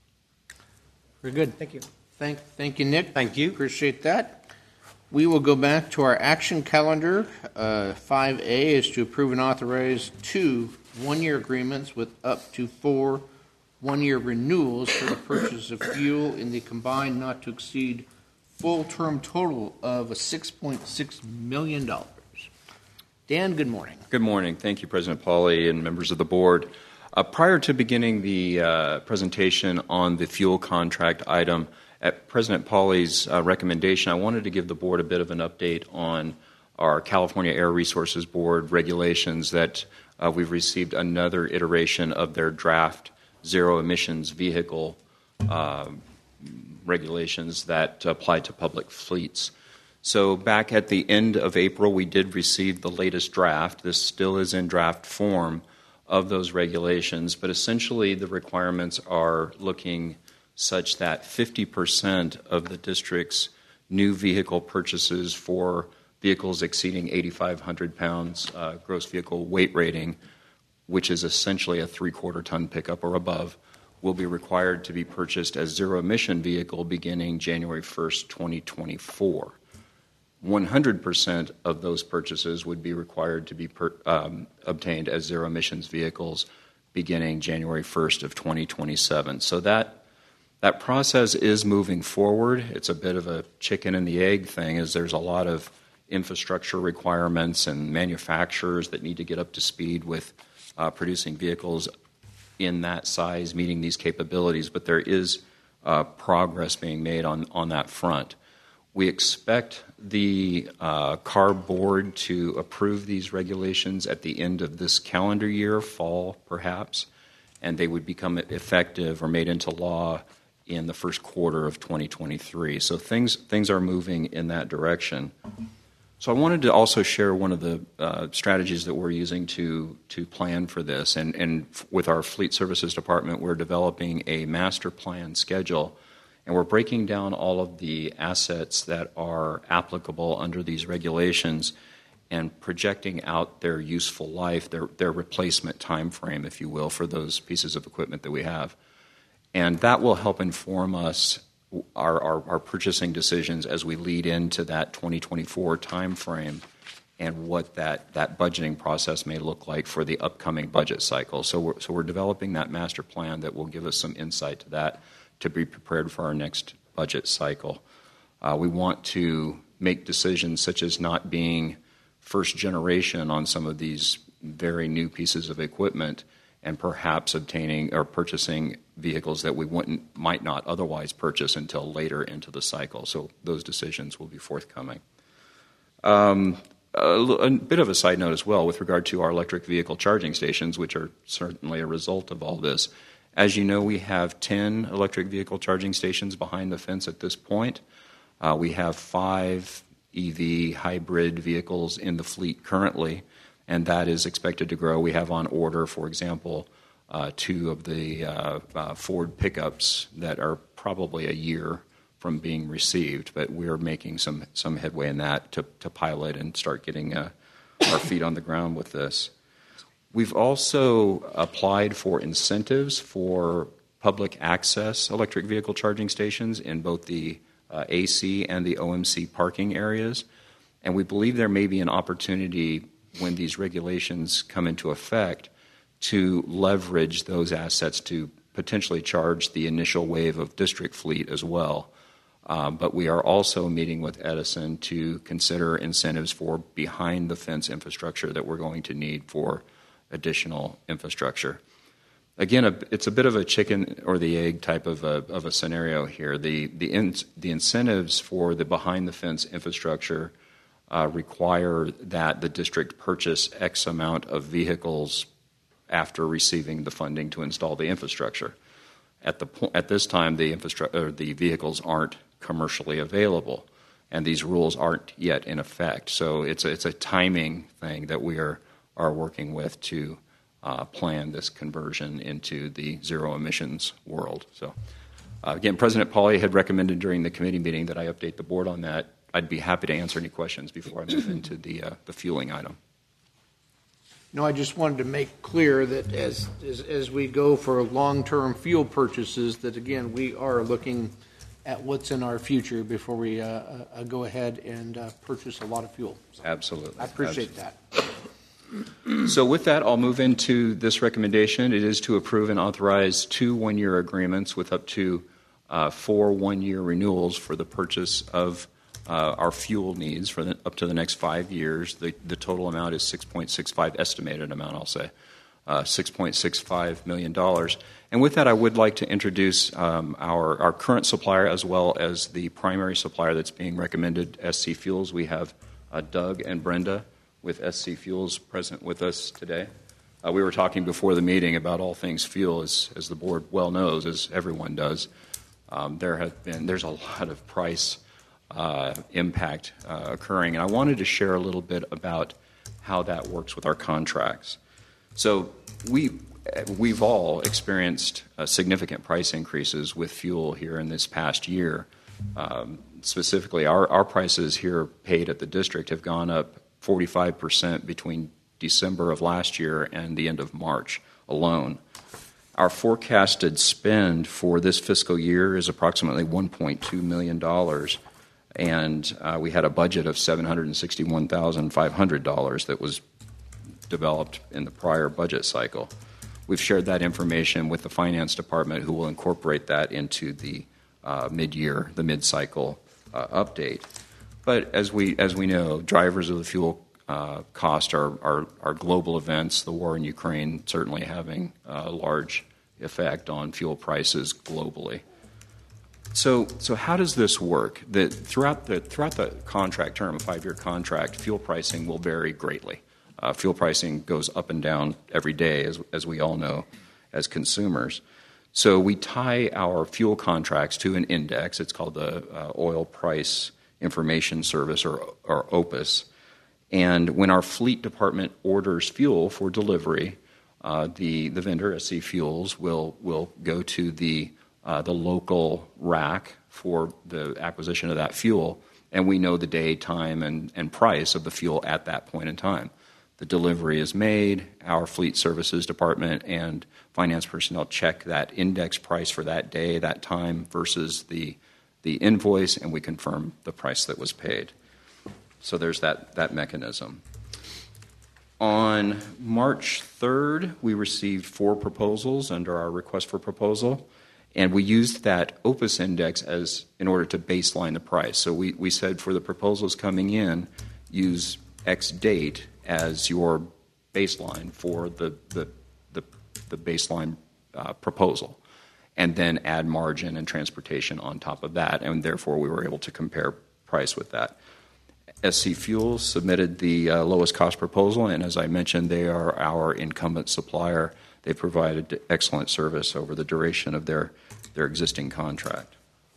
Very good. Thank you. Thank, thank you, Nick. Thank you. Appreciate that. We will go back to our action calendar. Uh, five A is to approve and authorize two one-year agreements with up to four one-year renewals for the purchase of fuel in the combined not to exceed full-term total of six point six million dollars. Dan, good morning. Good morning. Thank you, President Pauly and members of the board. Uh, prior to beginning the uh, presentation on the fuel contract item, at President Pauly's uh, recommendation, I wanted to give the board a bit of an update on our California Air Resources Board regulations that uh, we've received another iteration of their draft zero emissions vehicle uh, regulations that apply to public fleets. So back at the end of April, we did receive the latest draft. This still is in draft form of those regulations, but essentially the requirements are looking such that fifty percent of the district's new vehicle purchases for vehicles exceeding eighty-five hundred pounds uh, gross vehicle weight rating, which is essentially a three-quarter ton pickup or above, will be required to be purchased as zero-emission vehicle beginning January first, twenty twenty-four. one hundred percent of those purchases would be required to be per, um, obtained as zero-emissions vehicles beginning January first of twenty twenty-seven. So that That process is moving forward. It's a bit of a chicken and the egg thing, as there's a lot of infrastructure requirements and manufacturers that need to get up to speed with uh, producing vehicles in that size, meeting these capabilities. But there is uh, progress being made on, on that front. We expect the uh, C A R B board to approve these regulations at the end of this calendar year, fall perhaps, and they would become effective or made into law in the first quarter of twenty twenty-three. So things things are moving in that direction. So I wanted to also share one of the uh, strategies that we're using to to plan for this. And, and with our Fleet Services Department, we're developing a master plan schedule, and we're breaking down all of the assets that are applicable under these regulations and projecting out their useful life, their, their replacement time frame, if you will, for those pieces of equipment that we have. And that will help inform us, our, our, our purchasing decisions as we lead into that twenty twenty-four time frame and what that, that budgeting process may look like for the upcoming budget cycle. So we're, so we're developing that master plan that will give us some insight to that to be prepared for our next budget cycle. Uh, we want to make decisions such as not being first generation on some of these very new pieces of equipment, and perhaps obtaining or purchasing vehicles that we wouldn't, might not otherwise purchase until later into the cycle. So those decisions will be forthcoming. Um, a, a bit of a side note as well with regard to our electric vehicle charging stations, which are certainly a result of all this. As you know, we have ten electric vehicle charging stations behind the fence at this point. Uh, we have five E V hybrid vehicles in the fleet currently, and that is expected to grow. We have on order, for example, uh, two of the uh, uh, Ford pickups that are probably a year from being received, but we're making some, some headway in that to, to pilot and start getting uh, our feet on the ground with this. We've also applied for incentives for public access electric vehicle charging stations in both the uh, A C and the O M C parking areas, and we believe there may be an opportunity when these regulations come into effect to leverage those assets to potentially charge the initial wave of district fleet as well. Uh, but we are also meeting with Edison to consider incentives for behind-the-fence infrastructure that we're going to need for additional infrastructure. Again, a, it's a bit of a chicken or the egg type of a, of a scenario here. The, the, in, the incentives for the behind-the-fence infrastructure uh, require that the district purchase X amount of vehicles after receiving the funding to install the infrastructure. At, the po- at this time, the, infrastru- or the vehicles aren't commercially available, and these rules aren't yet in effect. So it's a, it's a timing thing that we are, are working with to uh, plan this conversion into the zero emissions world. So uh, again, President Pauly had recommended during the committee meeting that I update the board on that. I'd be happy to answer any questions before I move into the, uh, the fueling item. No, I just wanted to make clear that as, as, as we go for long-term fuel purchases, that again, we are looking at what's in our future before we uh, uh, go ahead and uh, purchase a lot of fuel. So Absolutely. I appreciate Absolutely. that. So with that, I'll move into this recommendation. It is to approve and authorize two one-year agreements with up to uh, four one-year renewals for the purchase of uh, our fuel needs for the, up to the next five years. The, the total amount is six point six five, estimated amount, I'll say, uh, six point six five million dollars. And with that, I would like to introduce um, our, our current supplier as well as the primary supplier that's being recommended, S C Fuels. We have uh, Doug and Brenda with S C Fuels present with us today. Uh, we were talking before the meeting about all things fuel, as, as the board well knows, as everyone does. Um, there have been there's a lot of price uh, impact uh, occurring, and I wanted to share a little bit about how that works with our contracts. So we we've all experienced uh, significant price increases with fuel here in this past year. Um, specifically, our our prices here paid at the district have gone up forty-five percent between December of last year and the end of March alone. Our forecasted spend for this fiscal year is approximately one point two million dollars, and uh, we had a budget of seven hundred sixty-one thousand five hundred dollars that was developed in the prior budget cycle. We've shared that information with the Finance Department, who will incorporate that into the uh, mid-year, the mid-cycle uh, update. But as we as we know, drivers of the fuel uh, cost are, are are global events. The war in Ukraine certainly having a large effect on fuel prices globally. So so how does this work? That throughout the throughout the contract term, a five-year contract, fuel pricing will vary greatly. Uh, fuel pricing goes up and down every day, as as we all know, as consumers. So we tie our fuel contracts to an index. It's called the uh, Oil Price Information Service, or, or OPIS. And when our fleet department orders fuel for delivery, uh, the the vendor, S C Fuels, will will go to the uh, the local rack for the acquisition of that fuel, and we know the day, time, and, and price of the fuel at that point in time. The delivery is made. Our fleet services department and finance personnel check that index price for that day, that time, versus the the invoice, and we confirm the price that was paid. So there's that, that mechanism. On March third, we received four proposals under our request for proposal, and we used that OPIS index as in order to baseline the price. So we, we said for the proposals coming in, use X date as your baseline for the, the, the, the baseline uh, proposal, and then add margin and transportation on top of that, and therefore we were able to compare price with that. S C Fuels submitted the uh, lowest cost proposal, and as I mentioned, they are our incumbent supplier. They provided excellent service over the duration of their, their existing contract.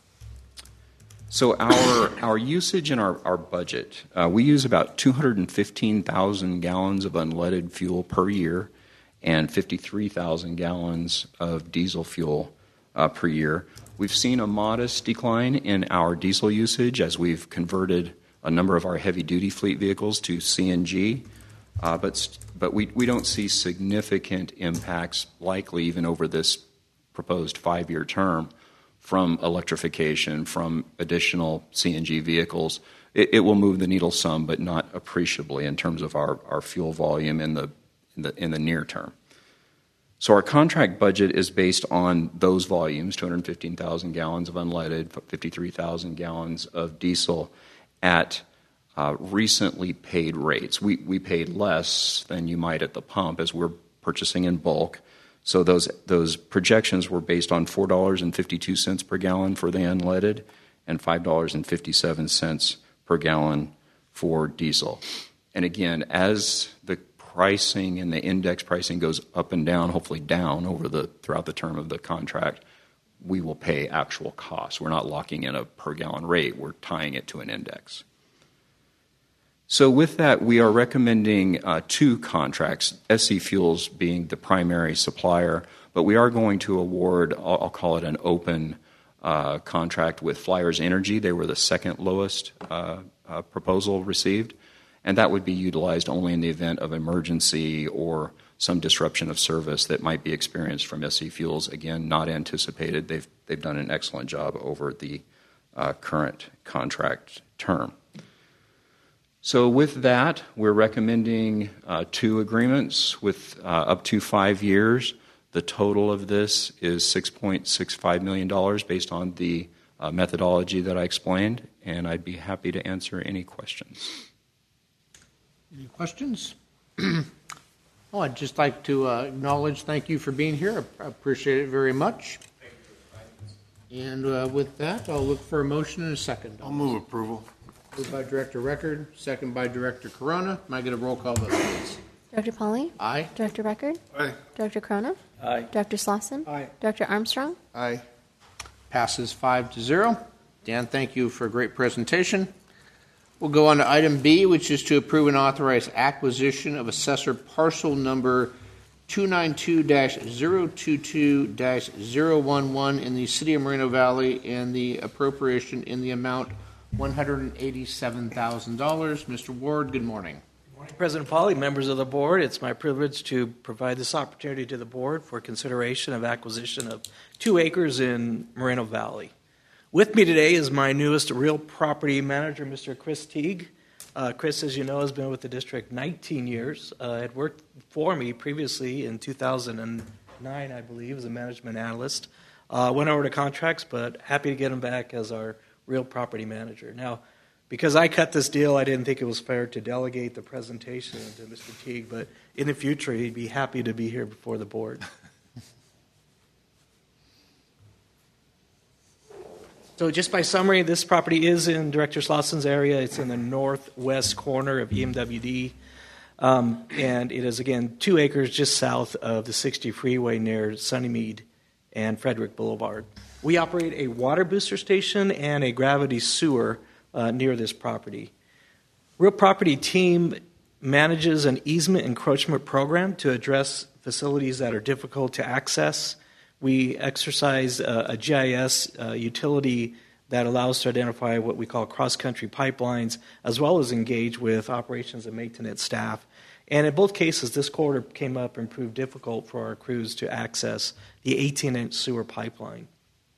So our, our usage in our, our budget, uh, we use about two hundred fifteen thousand gallons of unleaded fuel per year and fifty-three thousand gallons of diesel fuel uh, per year. We've seen a modest decline in our diesel usage as we've converted a number of our heavy-duty fleet vehicles to C N G, uh, but but we, we don't see significant impacts likely even over this proposed five-year term from electrification, from additional C N G vehicles. It, it will move the needle some, but not appreciably in terms of our, our fuel volume in the, in the in the near term. So our contract budget is based on those volumes, two hundred fifteen thousand gallons of unleaded, fifty-three thousand gallons of diesel at uh, recently paid rates. We, we paid less than you might at the pump as we're purchasing in bulk. So those, those projections were based on four dollars and fifty-two cents per gallon for the unleaded and five dollars and fifty-seven cents per gallon for diesel. And again, as the pricing and the index pricing goes up and down, hopefully down over the throughout the term of the contract, we will pay actual costs. We're not locking in a per gallon rate. We're tying it to an index. So with that, we are recommending uh, two contracts, S C Fuels being the primary supplier, but we are going to award, I'll, I'll call it an open uh, contract with Flyers Energy. They were the second lowest uh, uh, proposal received. And that would be utilized only in the event of emergency or some disruption of service that might be experienced from S C Fuels. Again, not anticipated. They've, they've done an excellent job over the uh, current contract term. So with that, we're recommending uh, two agreements with uh, up to five years. The total of this is six point six five million dollars based on the uh, methodology that I explained, and I'd be happy to answer any questions. Any questions? Oh, I'd just like to uh, acknowledge, thank you for being here. I appreciate it very much. And uh, with that, I'll look for a motion in a second. I'll move approval. Moved by Director Record, second by Director Corona. May I get a roll call vote, please? Director Pauly? Aye. Director Record? Aye. Director Corona? Aye. Director Slauson? Aye. Director Armstrong? Aye. Passes five to zero. Dan, thank you for a great presentation. We'll go on to item B, which is to approve and authorize acquisition of assessor parcel number two nine two dash zero two two dash zero one one in the city of Moreno Valley and the appropriation in the amount one hundred eighty-seven thousand dollars. Mister Ward, good morning. Good morning, President Pauly, members of the board. It's my privilege to provide this opportunity to the board for consideration of acquisition of two acres in Moreno Valley. With me today is my newest real property manager, Mister Chris Teague. Uh, Chris, as you know, has been with the district nineteen years. Uh, had worked for me previously in two thousand nine, I believe, as a management analyst. Uh, went over to contracts, but happy to get him back as our real property manager. Now, because I cut this deal, I didn't think it was fair to delegate the presentation to Mister Teague, but in the future, he'd be happy to be here before the board. So just by summary, this property is in Director Slauson's area. It's in the northwest corner of E M W D. Um, and it is, again, two acres just south of the sixty freeway near Sunnymead and Frederick Boulevard. We operate a water booster station and a gravity sewer uh, near this property. Real Property team manages an easement encroachment program to address facilities that are difficult to access. We exercise uh, a G I S uh, utility that allows us to identify what we call cross-country pipelines, as well as engage with operations and maintenance staff. And in both cases, this quarter came up and proved difficult for our crews to access the eighteen-inch sewer pipeline.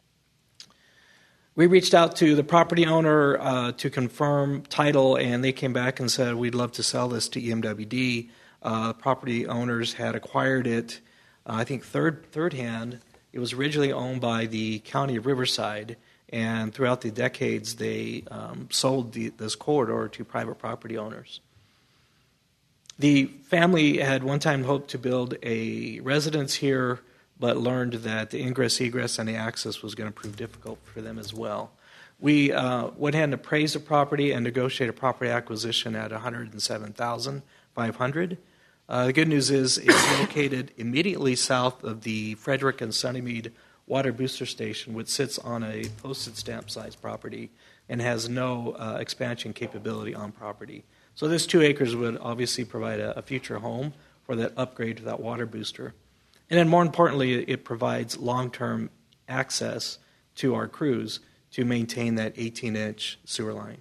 We reached out to the property owner uh, to confirm title, and they came back and said, we'd love to sell this to E M W D. Uh, property owners had acquired it, uh, I think, third, third hand. It was originally owned by the County of Riverside, and throughout the decades, they um, sold the, this corridor to private property owners. The family had one time hoped to build a residence here, but learned that the ingress, egress, and the access was going to prove difficult for them as well. We uh, went ahead and appraised the property and negotiated a property acquisition at one hundred seven thousand five hundred dollars. Uh, the good news is it's located immediately south of the Frederick and Sunnymead water booster station, which sits on a postage stamp sized property and has no uh, expansion capability on property. So this two acres would obviously provide a, a future home for that upgrade to that water booster. And then more importantly, it provides long-term access to our crews to maintain that eighteen-inch sewer line.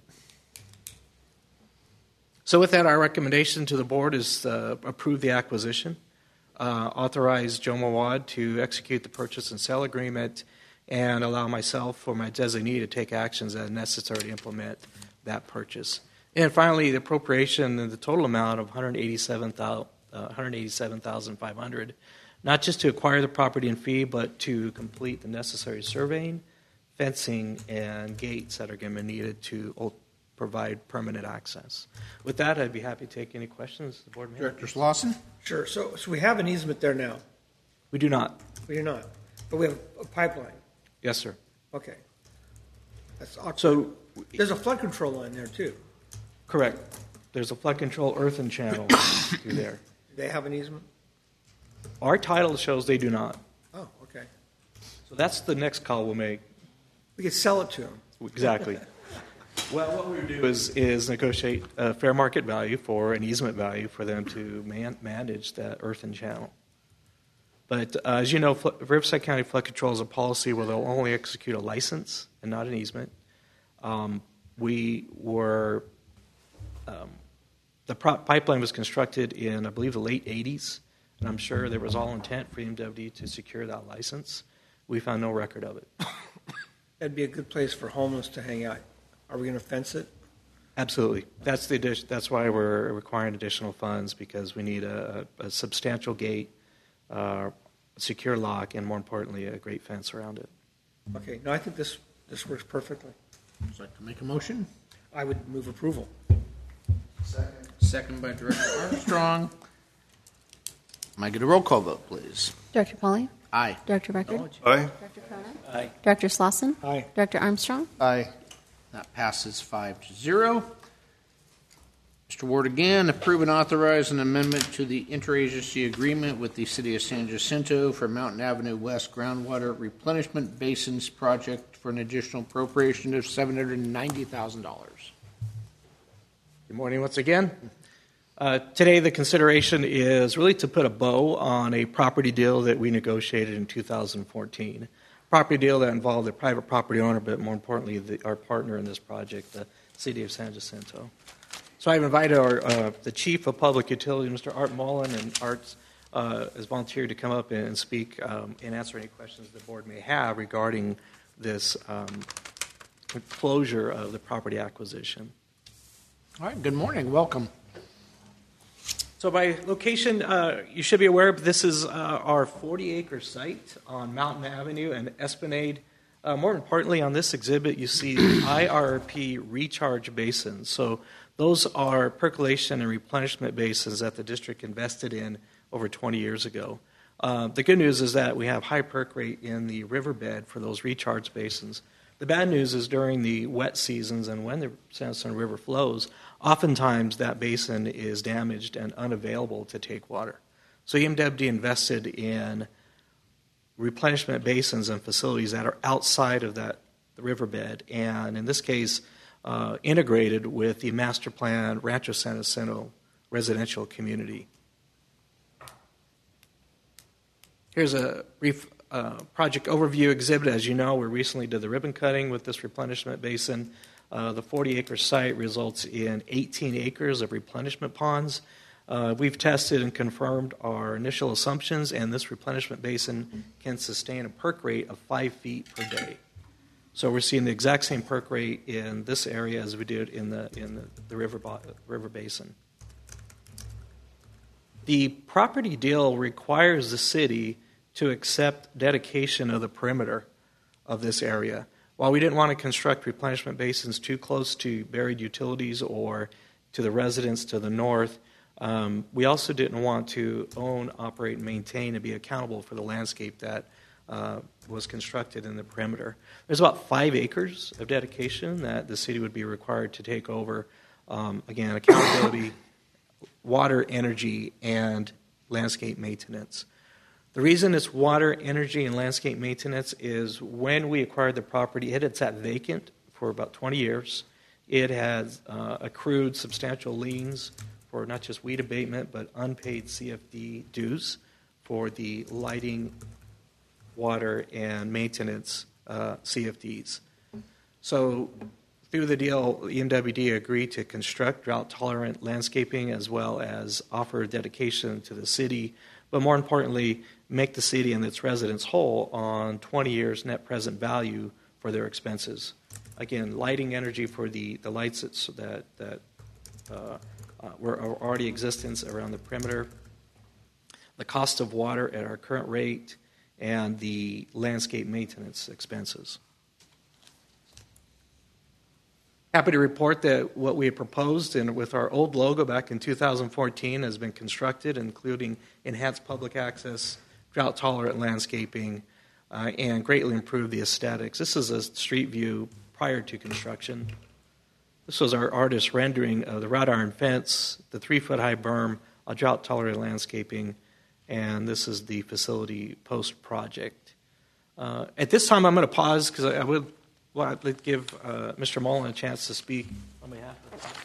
So with that, our recommendation to the board is uh, approve the acquisition, uh, authorize Joe Mawad to execute the purchase and sale agreement, and allow myself or my designee to take actions as necessary to implement that purchase. And finally, the appropriation in the total amount of one hundred eighty-seven thousand five hundred dollars, not just to acquire the property and fee, but to complete the necessary surveying, fencing, and gates that are going to be needed to provide permanent access. With that, I'd be happy to take any questions the board may have. Director Slauson? Sure. So, so we have an easement there now. We do not. We do not. But we have a pipeline. Yes, sir. Okay. That's awkward. So there's a flood control line there too. Correct. There's a flood control earthen channel through there. Do they have an easement? Our title shows they do not. Oh, okay. So that's the next call we'll make. We could sell it to them. Exactly. Well, what we would do is, is negotiate a fair market value for an easement value for them to man, manage that earthen channel. But uh, as you know, Fl- Riverside County Flood Control is a policy where they'll only execute a license and not an easement. Um, we were, um, the pro- pipeline was constructed in, I believe, the late eighties, and I'm sure there was all intent for E M W D to secure that license. We found no record of it. That'd be a good place for homeless to hang out. Are we going to fence it? Absolutely. That's the addition, that's why we're requiring additional funds, because we need a, a substantial gate, uh, a secure lock, and more importantly, a great fence around it. Okay. No, I think this this works perfectly. Would you like to make a motion? I would move approval. Second. Second by Director Armstrong. May I get a roll call vote, please? Director Pauly? Aye. Director Record? Aye. Director Cronin? Aye. Director Slauson? Aye. Director Armstrong? Aye. That passes five to zero. Mister Ward again, approve and authorize an amendment to the interagency agreement with the City of San Jacinto for Mountain Avenue West groundwater replenishment basins project for an additional appropriation of seven hundred ninety thousand dollars. Good morning once again. Uh, today the consideration is really to put a bow on a property deal that we negotiated in two thousand fourteen. Property deal that involved a private property owner, but more importantly, the, our partner in this project, the City of San Jacinto. So I've invited our, uh, the Chief of Public Utilities, Mister Art Mullen, and Art uh, has volunteered to come up and speak um, and answer any questions the board may have regarding this um, closure of the property acquisition. All right, good morning. Welcome. So by location, uh, you should be aware, this is uh, our forty-acre site on Mountain Avenue and Esplanade. Uh, more importantly, on this exhibit, you see I R R P recharge basins. So those are percolation and replenishment basins that the district invested in over twenty years ago. Uh, the good news is that we have high perk rate in the riverbed for those recharge basins. The bad news is during the wet seasons and when the San Jacinto River flows, oftentimes that basin is damaged and unavailable to take water. So E M W D invested in replenishment basins and facilities that are outside of that riverbed, and in this case, uh, integrated with the master plan Rancho San Jacinto residential community. Here's a brief uh, project overview exhibit. As you know, we recently did the ribbon cutting with this replenishment basin. Uh, the forty-acre site results in eighteen acres of replenishment ponds. Uh, we've tested and confirmed our initial assumptions, and this replenishment basin can sustain a perk rate of five feet per day. So we're seeing the exact same perk rate in this area as we did in the in the, the river river basin. The property deal requires the city to accept dedication of the perimeter of this area. While we didn't want to construct replenishment basins too close to buried utilities or to the residents to the north, um, we also didn't want to own, operate, and maintain and be accountable for the landscape that uh, was constructed in the perimeter. There's about five acres of dedication that the city would be required to take over. Um, again, accountability, water, energy, and landscape maintenance. The reason it's water, energy, and landscape maintenance is when we acquired the property, it had sat vacant for about twenty years. It has uh, accrued substantial liens for not just weed abatement, but unpaid C F D dues for the lighting, water, and maintenance uh, C F Ds. So through the deal, E M W D agreed to construct drought-tolerant landscaping as well as offer dedication to the city, but more importantly, make the city and its residents whole on twenty years net present value for their expenses. Again, lighting energy for the, the lights that, that uh, uh, were already existent around the perimeter, the cost of water at our current rate, and the landscape maintenance expenses. Happy to report that what we had proposed and with our old logo back in two thousand fourteen has been constructed, including enhanced public access, drought-tolerant landscaping, uh, and greatly improved the aesthetics. This is a street view prior to construction. This was our artist rendering of the wrought iron fence, the three-foot-high berm, a drought-tolerant landscaping, and this is the facility post-project. Uh, at this time, I'm going to pause because I, I would like to give uh, Mister Mullen a chance to speak on behalf of the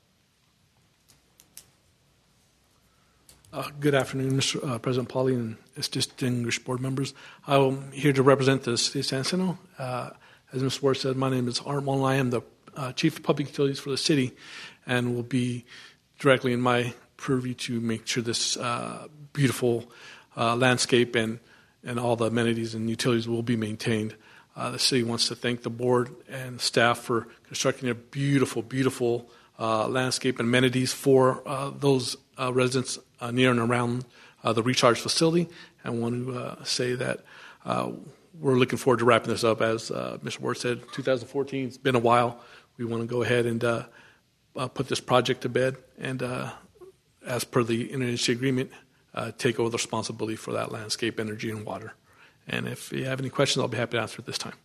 Uh, good afternoon, Mister Uh, President Pauly and its distinguished board members. I'm here to represent the city of San Jacinto. Uh, as Mister Ward said, my name is Art Mullen. I am the uh, Chief of Public Utilities for the city and will be directly in my purview to make sure this uh, beautiful uh, landscape and, and all the amenities and utilities will be maintained. Uh, the city wants to thank the board and staff for constructing a beautiful, beautiful uh, landscape and amenities for uh, those uh, residents uh, near and around uh, the recharge facility. I want to uh, say that uh, we're looking forward to wrapping this up. As uh, Mister Ward said, two thousand fourteen, it's been a while. We want to go ahead and uh, uh, put this project to bed and, uh, as per the interagency agreement, uh, take over the responsibility for that landscape, energy, and water. And if you have any questions, I'll be happy to answer at this time.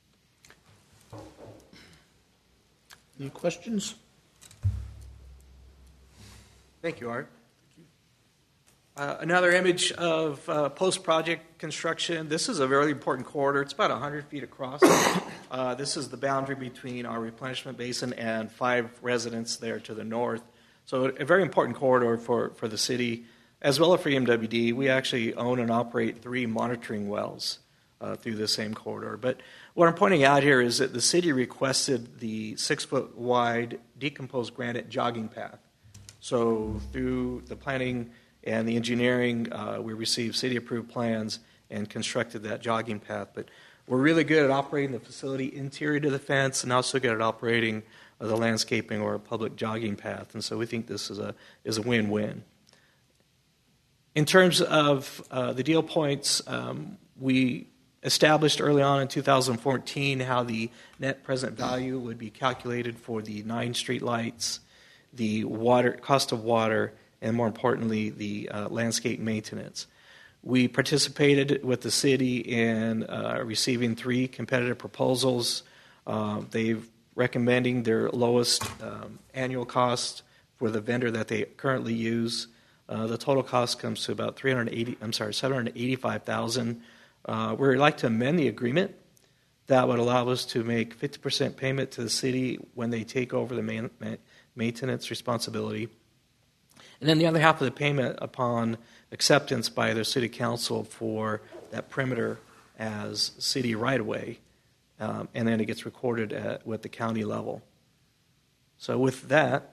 Any questions? Thank you, Art. Uh, another image of uh, post-project construction. This is a very important corridor. It's about one hundred feet across. Uh, this is the boundary between our replenishment basin and five residents there to the north. So a very important corridor for, for the city, as well as for E M W D. We actually own and operate three monitoring wells uh, through the same corridor. But what I'm pointing out here is that the city requested the six-foot-wide decomposed granite jogging path. So through the planning and the engineering, uh, we received city-approved plans and constructed that jogging path. But we're really good at operating the facility interior to the fence and also good at operating uh, the landscaping or a public jogging path. And so we think this is a is a win-win. In terms of uh, the deal points, um, we established early on in two thousand fourteen how the net present value would be calculated for the nine street lights, the water cost of water, and more importantly, the uh, landscape maintenance. We participated with the city in uh, receiving three competitive proposals. Uh, they've recommending their lowest um, annual cost for the vendor that they currently use. Uh, the total cost comes to about three hundred eighty. I'm sorry, seven hundred eighty-five thousand. Uh, we'd like to amend the agreement that would allow us to make fifty percent payment to the city when they take over the man, ma- maintenance responsibility, and then the other half of the payment upon acceptance by their city council for that perimeter as city right-of-way, um, and then it gets recorded at with the county level. So with that,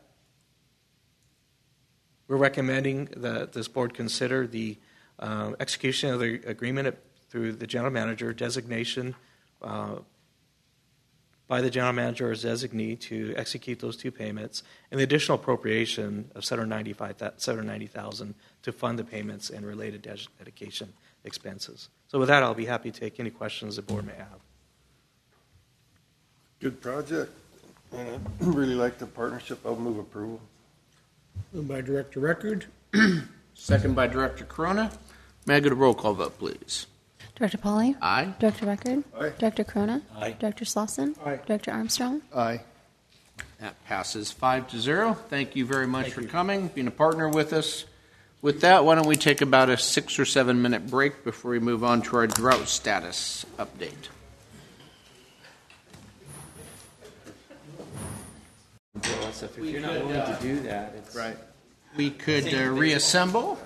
we're recommending that this board consider the uh, execution of the agreement through the general manager designation uh, by the general manager as designee to execute those two payments, and the additional appropriation of seven hundred ninety thousand dollars to fund the payments and related dedication expenses. So with that, I'll be happy to take any questions the board may have. Good project. And I really like the partnership. I'll move approval. Moved by Director Record. Second by Director Corona. May I get a roll call vote, please? Director Pauly? Aye. Director Record? Aye. Director Crona? Aye. Director Slauson? Aye. Director Armstrong? Aye. That passes five to zero. Thank you very much for coming, being a partner with us. With that, why don't we take about a six or seven minute break before we move on to our drought status update. If you're not willing to do that, it's right. We could uh, reassemble.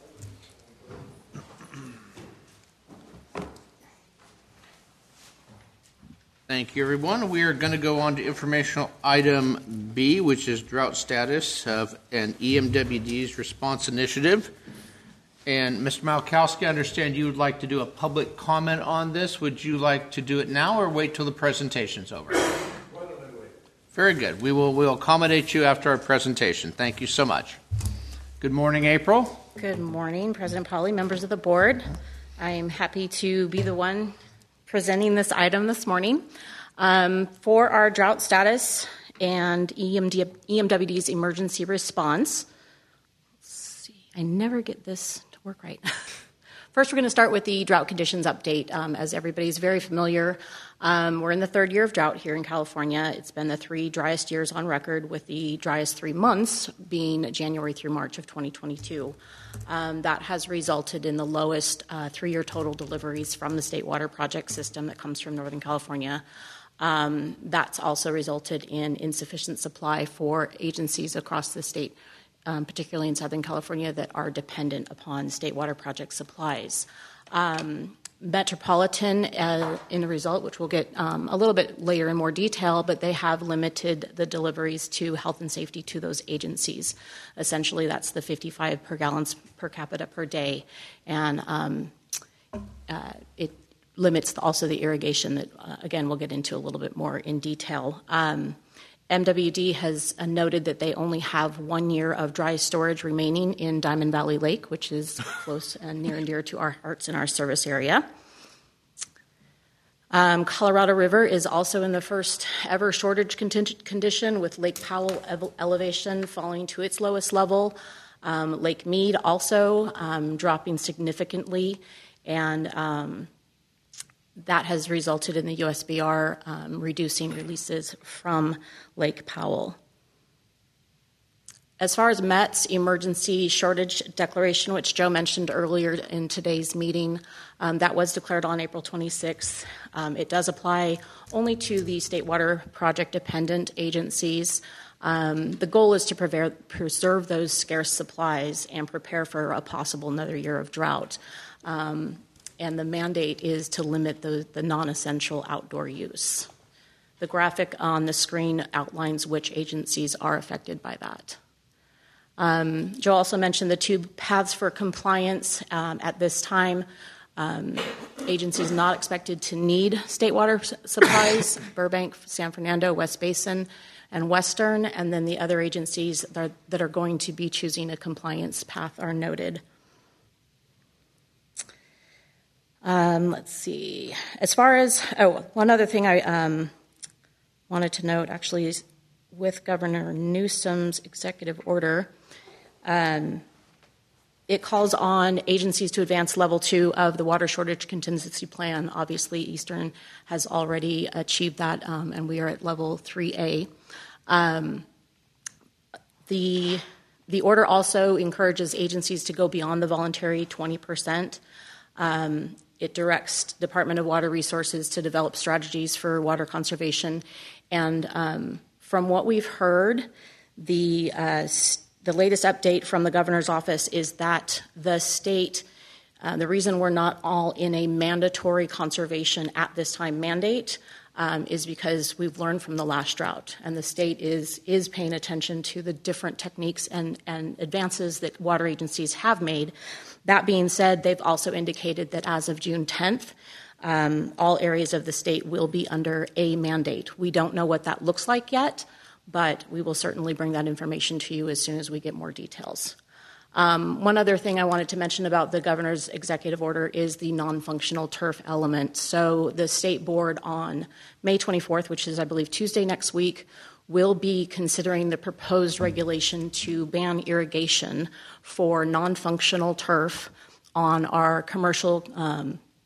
Thank you, everyone. We are going to go on to informational item B, which is drought status of an E M W D's response initiative. And Mister Malkowski, I understand you would like to do a public comment on this. Would you like to do it now or wait till the presentation's over? Why don't I wait? Very good. We will we'll accommodate you after our presentation. Thank you so much. Good morning, April. Good morning, President Pauly, members of the board. I am happy to be the one presenting this item this morning. Um, for our drought status and E M D, E M W D's emergency response. Let's see, I never get this to work right. First, we're going to start with the drought conditions update. Um, as everybody's very familiar, um, we're in the third year of drought here in California. It's been the three driest years on record, with the driest three months being January through March of twenty twenty-two. Um, that has resulted in the lowest uh, three-year total deliveries from the State Water Project system that comes from Northern California. Um, that's also resulted in insufficient supply for agencies across the state, um, particularly in Southern California, that are dependent upon State Water Project supplies. Um, Metropolitan, uh, in the result, which we'll get um, a little bit later in more detail, but they have limited the deliveries to health and safety to those agencies. Essentially, that's the fifty-five per gallons per capita per day, and um, uh, it limits also the irrigation that, uh, again, we'll get into a little bit more in detail. Um, M W D has uh, noted that they only have one year of dry storage remaining in Diamond Valley Lake, which is close and near and dear to our hearts in our service area. Um, Colorado River is also in the first ever shortage contingent condition, with Lake Powell ev- elevation falling to its lowest level. Um, Lake Mead also um, dropping significantly, and um, that has resulted in the U S B R um, reducing releases from Lake Powell. As far as M E T's emergency shortage declaration, which Joe mentioned earlier in today's meeting, um, that was declared on April twenty-sixth. Um, it does apply only to the State Water Project dependent agencies. Um, the goal is to prepare, preserve those scarce supplies and prepare for a possible another year of drought. Um, and the mandate is to limit the, the non-essential outdoor use. The graphic on the screen outlines which agencies are affected by that. Um, Joe also mentioned the two paths for compliance. Um, at this time, um, agencies not expected to need state water s- supplies, Burbank, San Fernando, West Basin, and Western, and then the other agencies that are, that are going to be choosing a compliance path are noted. Um, let's see. As far as, oh, one other thing I um, wanted to note, actually, is with Governor Newsom's executive order, um, it calls on agencies to advance level two of the water shortage contingency plan. Obviously, Eastern has already achieved that, um, and we are at level three A. Um, the, the order also encourages agencies to go beyond the voluntary twenty percent. Um, It directs Department of Water Resources to develop strategies for water conservation. And um, from what we've heard, the, uh, the latest update from the governor's office is that the state, uh, the reason we're not all in a mandatory conservation at this time mandate um, is because we've learned from the last drought. And the state is, is paying attention to the different techniques and, and advances that water agencies have made. That being said, they've also indicated that as of June tenth, um, all areas of the state will be under a mandate. We don't know what that looks like yet, but we will certainly bring that information to you as soon as we get more details. Um, one other thing I wanted to mention about the governor's executive order is the non-functional turf element. So the state board on May twenty-fourth, which is, I believe, Tuesday next week, will be considering the proposed regulation to ban irrigation for non-functional turf on our commercial um,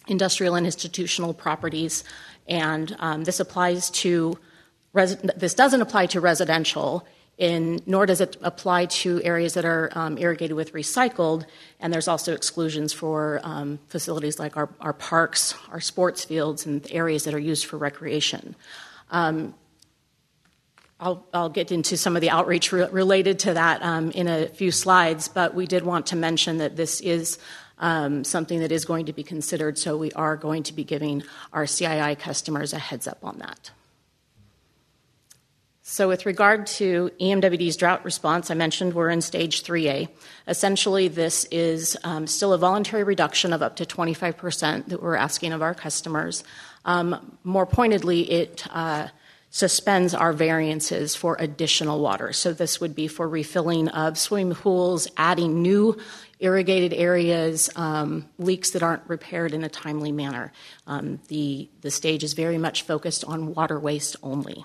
industrial and institutional properties, and um, this applies to res- this doesn't apply to residential, in nor does it apply to areas that are um, irrigated with recycled. And there's also exclusions for um, facilities like our, our parks, our sports fields, and areas that are used for recreation. Um, I'll, I'll get into some of the outreach re- related to that um, in a few slides, but we did want to mention that this is um, something that is going to be considered, so we are going to be giving our C I I customers a heads up on that. So with regard to E M W D's drought response, I mentioned we're in stage three A. Essentially, this is um, still a voluntary reduction of up to twenty-five percent that we're asking of our customers. Um, more pointedly, it uh, suspends our variances for additional water. So this would be for refilling of swimming pools, adding new irrigated areas, um, leaks that aren't repaired in a timely manner. Um, the, the stage is very much focused on water waste only.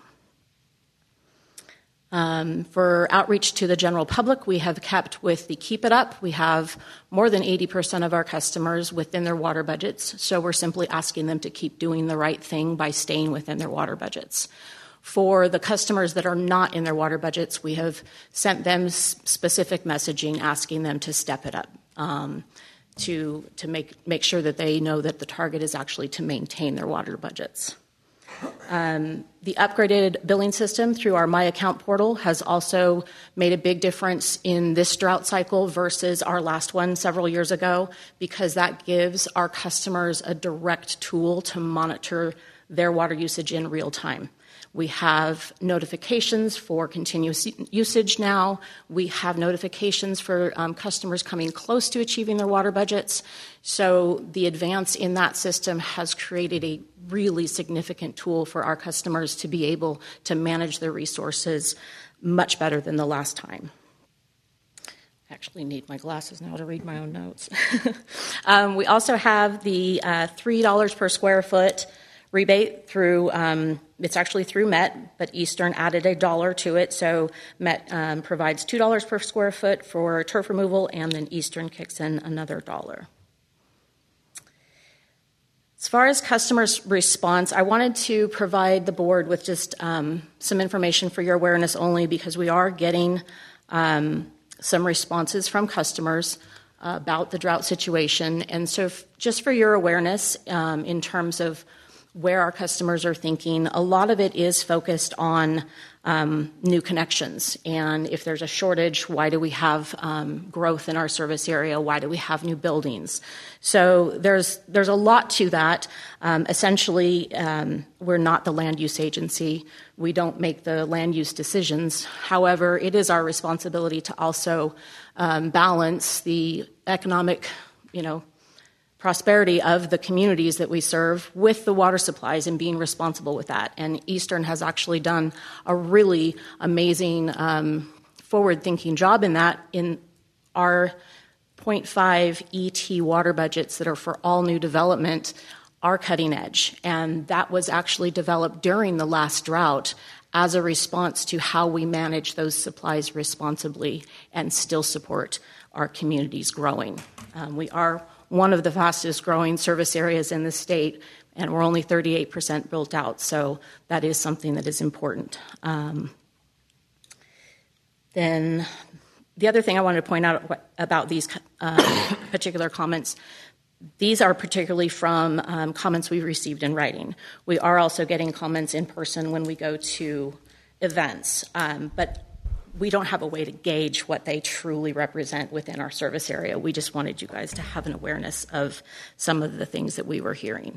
Um, for outreach to the general public, we have kept with the Keep It Up. We have more than eighty percent of our customers within their water budgets, so we're simply asking them to keep doing the right thing by staying within their water budgets. For the customers that are not in their water budgets, we have sent them specific messaging asking them to step it up, um, to, to make, make sure that they know that the target is actually to maintain their water budgets. Um, the upgraded billing system through our My Account portal has also made a big difference in this drought cycle versus our last one several years ago, because that gives our customers a direct tool to monitor their water usage in real time. We have notifications for continuous usage now. We have notifications for um, customers coming close to achieving their water budgets. So the advance in that system has created a really significant tool for our customers to be able to manage their resources much better than the last time. I actually need my glasses now to read my own notes. um, we also have the uh, three dollars per square foot rebate through, um, it's actually through Met, but Eastern added a dollar to it. So Met um, provides two dollars per square foot for turf removal, and then Eastern kicks in another dollar. As far as customers' response, I wanted to provide the board with just um, some information for your awareness only, because we are getting um, some responses from customers uh, about the drought situation. And so f- just for your awareness um, in terms of where our customers are thinking, a lot of it is focused on um, new connections. And if there's a shortage, why do we have um, growth in our service area? Why do we have new buildings? So there's there's a lot to that. Um, essentially, um, we're not the land use agency. We don't make the land use decisions. However, it is our responsibility to also um, balance the economic, you know, prosperity of the communities that we serve with the water supplies and being responsible with that. And Eastern has actually done a really amazing um, forward-thinking job in that. In our zero point five E T water budgets that are for all new development are cutting edge. And that was actually developed during the last drought as a response to how we manage those supplies responsibly and still support our communities growing. Um, we are one of the fastest growing service areas in the state, and we're only thirty-eight percent built out, so that is something that is important. Um, then the other thing I wanted to point out about these uh, particular comments, these are particularly from um, comments we've received in writing. We are also getting comments in person when we go to events, um, but we don't have a way to gauge what they truly represent within our service area. We just wanted you guys to have an awareness of some of the things that we were hearing.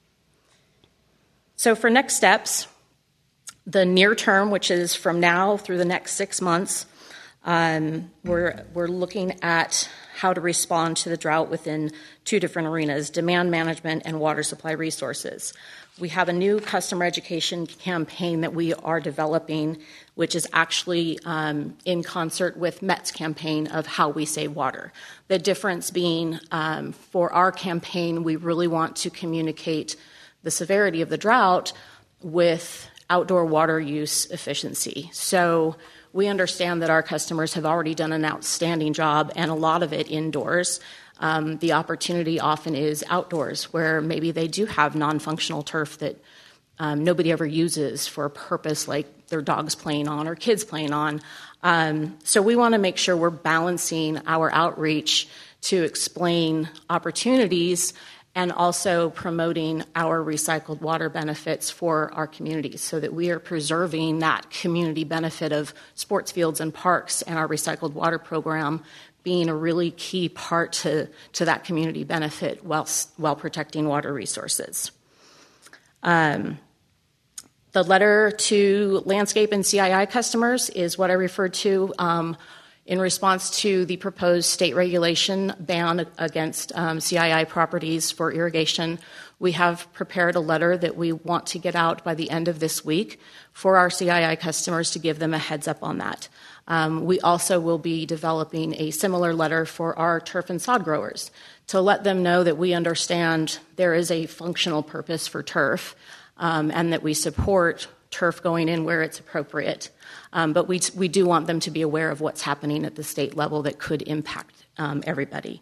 So for next steps, the near term, which is from now through the next six months, um, we're, we're looking at how to respond to the drought within two different arenas, demand management and water supply resources. We have a new customer education campaign that we are developing, which is actually um, in concert with Met's campaign of how we save water. The difference being um, for our campaign, we really want to communicate the severity of the drought with outdoor water use efficiency. So we understand that our customers have already done an outstanding job, and a lot of it indoors. Um, the opportunity often is outdoors, where maybe they do have non-functional turf that um, nobody ever uses for a purpose like their dogs playing on or kids playing on. Um, so we want to make sure we're balancing our outreach to explain opportunities and also promoting our recycled water benefits for our communities so that we are preserving that community benefit of sports fields and parks and our recycled water program being a really key part to, to that community benefit while, while protecting water resources. Um, the letter to landscape and C I I customers is what I referred to um, in response to the proposed state regulation ban against um, C I I properties for irrigation. We have prepared a letter that we want to get out by the end of this week for our C I I customers to give them a heads up on that. Um, we also will be developing a similar letter for our turf and sod growers to let them know that we understand there is a functional purpose for turf um, and that we support turf going in where it's appropriate. Um, but we, we do want them to be aware of what's happening at the state level that could impact um, everybody.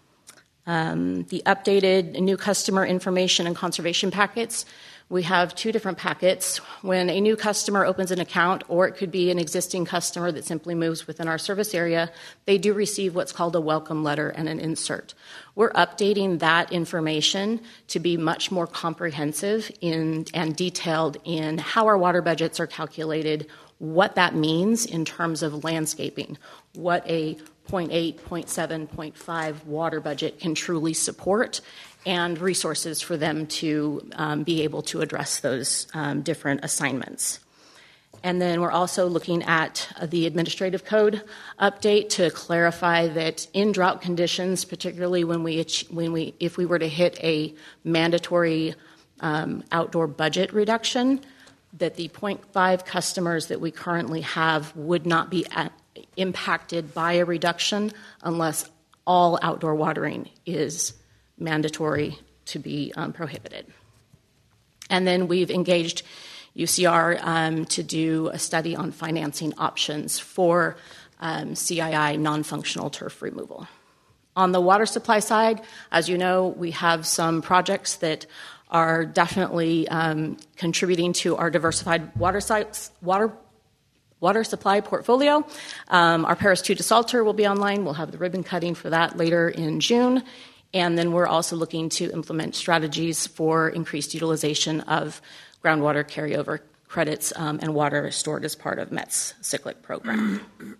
Um, the updated new customer information and conservation packets. We have two different packets. When a new customer opens an account, or it could be an existing customer that simply moves within our service area, they do receive what's called a welcome letter and an insert. We're updating that information to be much more comprehensive in, and detailed in how our water budgets are calculated, what that means in terms of landscaping, what a zero point eight, zero point seven, zero point five water budget can truly support, and resources for them to um, be able to address those um, different assignments. And then we're also looking at the administrative code update to clarify that in drought conditions, particularly when we, when we if we were to hit a mandatory um, outdoor budget reduction, that the zero point five customers that we currently have would not be at, impacted by a reduction unless all outdoor watering is mandatory to be um, prohibited. And then we've engaged U C R um, to do a study on financing options for um, C I I non-functional turf removal. On the water supply side, as you know, we have some projects that are definitely um, contributing to our diversified water sites, water water supply portfolio. Um, our Paris two desalter will be online. We'll have the ribbon cutting for that later in June. And then we're also looking to implement strategies for increased utilization of groundwater carryover credits um, and water stored as part of MET's cyclic program.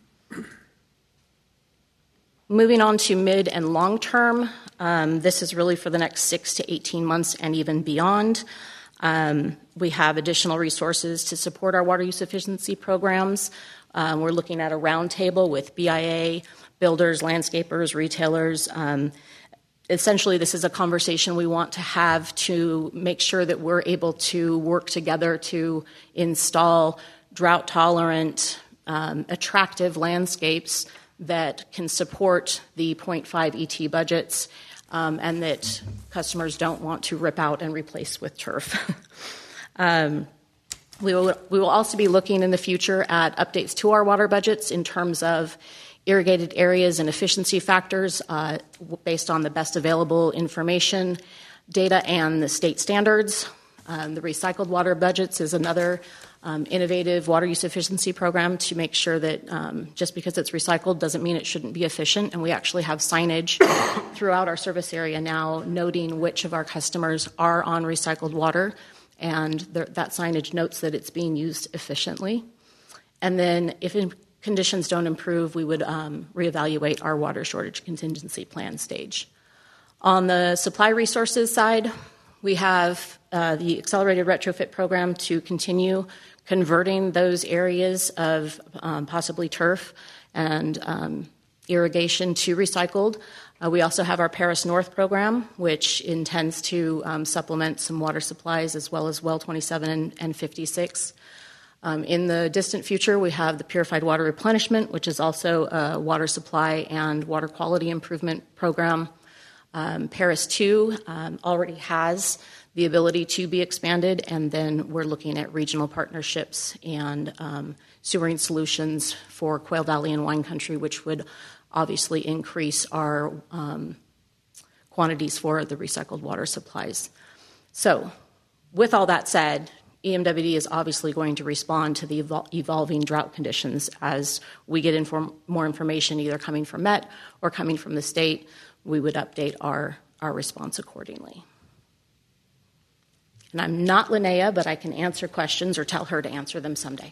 Moving on to mid and long term, um, this is really for the next six to eighteen months and even beyond. Um, we have additional resources to support our water use efficiency programs. Um, we're looking at a roundtable with B I A, builders, landscapers, retailers. Um, essentially, this is a conversation we want to have to make sure that we're able to work together to install drought-tolerant, um, attractive landscapes that can support the zero point five E T budgets um, and that customers don't want to rip out and replace with turf. um, we, will, we will also be looking in the future at updates to our water budgets in terms of irrigated areas and efficiency factors uh, based on the best available information, data, and the state standards. Um, the recycled water budgets is another um, innovative water use efficiency program to make sure that um, just because it's recycled doesn't mean it shouldn't be efficient. And we actually have signage throughout our service area now noting which of our customers are on recycled water, and the, that signage notes that it's being used efficiently. And then if in conditions don't improve, we would um, reevaluate our water shortage contingency plan stage. On the supply resources side, we have uh, the accelerated retrofit program to continue converting those areas of um, possibly turf and um, irrigation to recycled. Uh, we also have our Paris North program, which intends to um, supplement some water supplies as well as well twenty-seven and, and fifty-six. Um, in the distant future, we have the Purified Water Replenishment, which is also a water supply and water quality improvement program. Um, Paris two um, already has the ability to be expanded, and then we're looking at regional partnerships and um, sewering solutions for Quail Valley and Wine Country, which would obviously increase our um, quantities for the recycled water supplies. So, with all that said, E M W D is obviously going to respond to the evol- evolving drought conditions as we get inform- more information either coming from Met or coming from the state. We would update our, our response accordingly. And I'm not Linnea, but I can answer questions or tell her to answer them someday.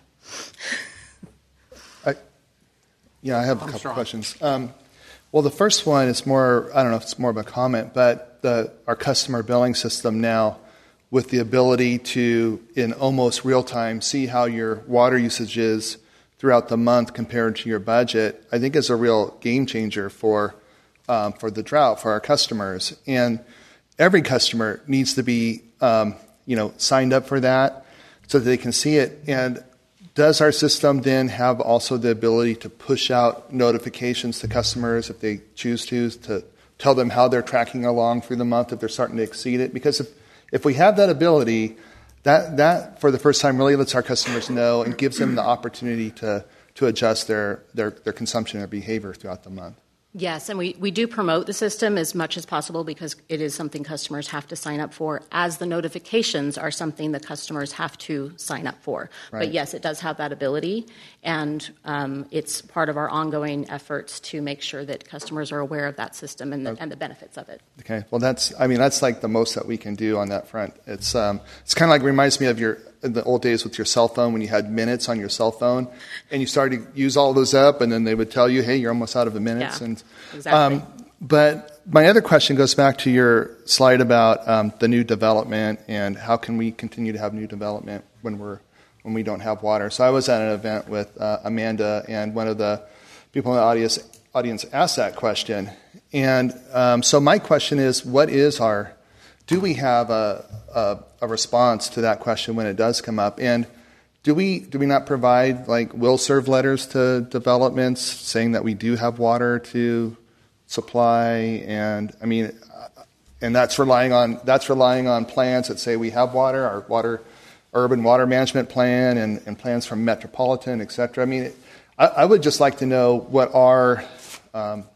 I, yeah, I have a couple questions. Um, well, the first one is more, I don't know if it's more of a comment, but the, our customer billing system now, with the ability to, in almost real time, see how your water usage is throughout the month compared to your budget, I think is a real game changer for um, for the drought, for our customers. And every customer needs to be, um, you know, signed up for that so that they can see it. And does our system then have also the ability to push out notifications to customers if they choose to, to tell them how they're tracking along through the month if they're starting to exceed it? Because if If we have that ability, that, that for the first time really lets our customers know and gives them the opportunity to, to adjust their, their, their consumption or behavior throughout the month. Yes, and we, we do promote the system as much as possible because it is something customers have to sign up for, as the notifications are something that customers have to sign up for. Right. But yes, it does have that ability, and um, it's part of our ongoing efforts to make sure that customers are aware of that system and the, Okay. and the benefits of it. Okay, well, that's, I mean, that's like the most that we can do on that front. It's, um, it's kind of like, reminds me of your, the old days with your cell phone when you had minutes on your cell phone and you started to use all those up and then they would tell you, hey, you're almost out of the minutes. Yeah, and exactly. um, But my other question goes back to your slide about um, the new development and how can we continue to have new development when we're when we don't have water. So I was at an event with uh, Amanda, and one of the people in the audience audience asked that question. And um, so my question is, what is our, do we have a, a, a response to that question when it does come up? And do we do we not provide like will serve letters to developments saying that we do have water to supply? And I mean, and that's relying on that's relying on plans that say we have water, our water, urban water management plan, and, and plans from Metropolitan, et cetera. I mean, I, I would just like to know what our um,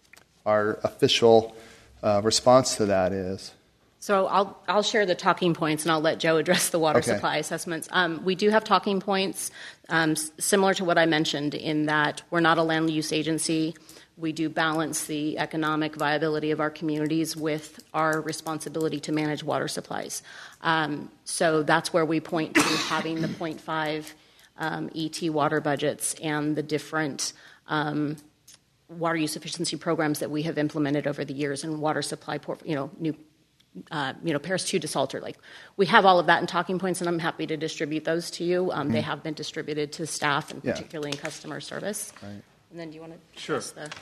our official uh, response to that is. So I'll I'll share the talking points, and I'll let Joe address the water Okay. supply assessments. Um, we do have talking points um, s- similar to what I mentioned in that we're not a land use agency. We do balance the economic viability of our communities with our responsibility to manage water supplies. Um, so that's where we point to having the point five um, E T water budgets and the different um, water use efficiency programs that we have implemented over the years and water supply, port, you know, new. Uh, you know, Paris two desalter. Like, we have all of that in talking points, and I'm happy to distribute those to you. Um, Mm-hmm. They have been distributed to staff, and Yeah. particularly in customer service. Right. And then, do you want to Sure. address the?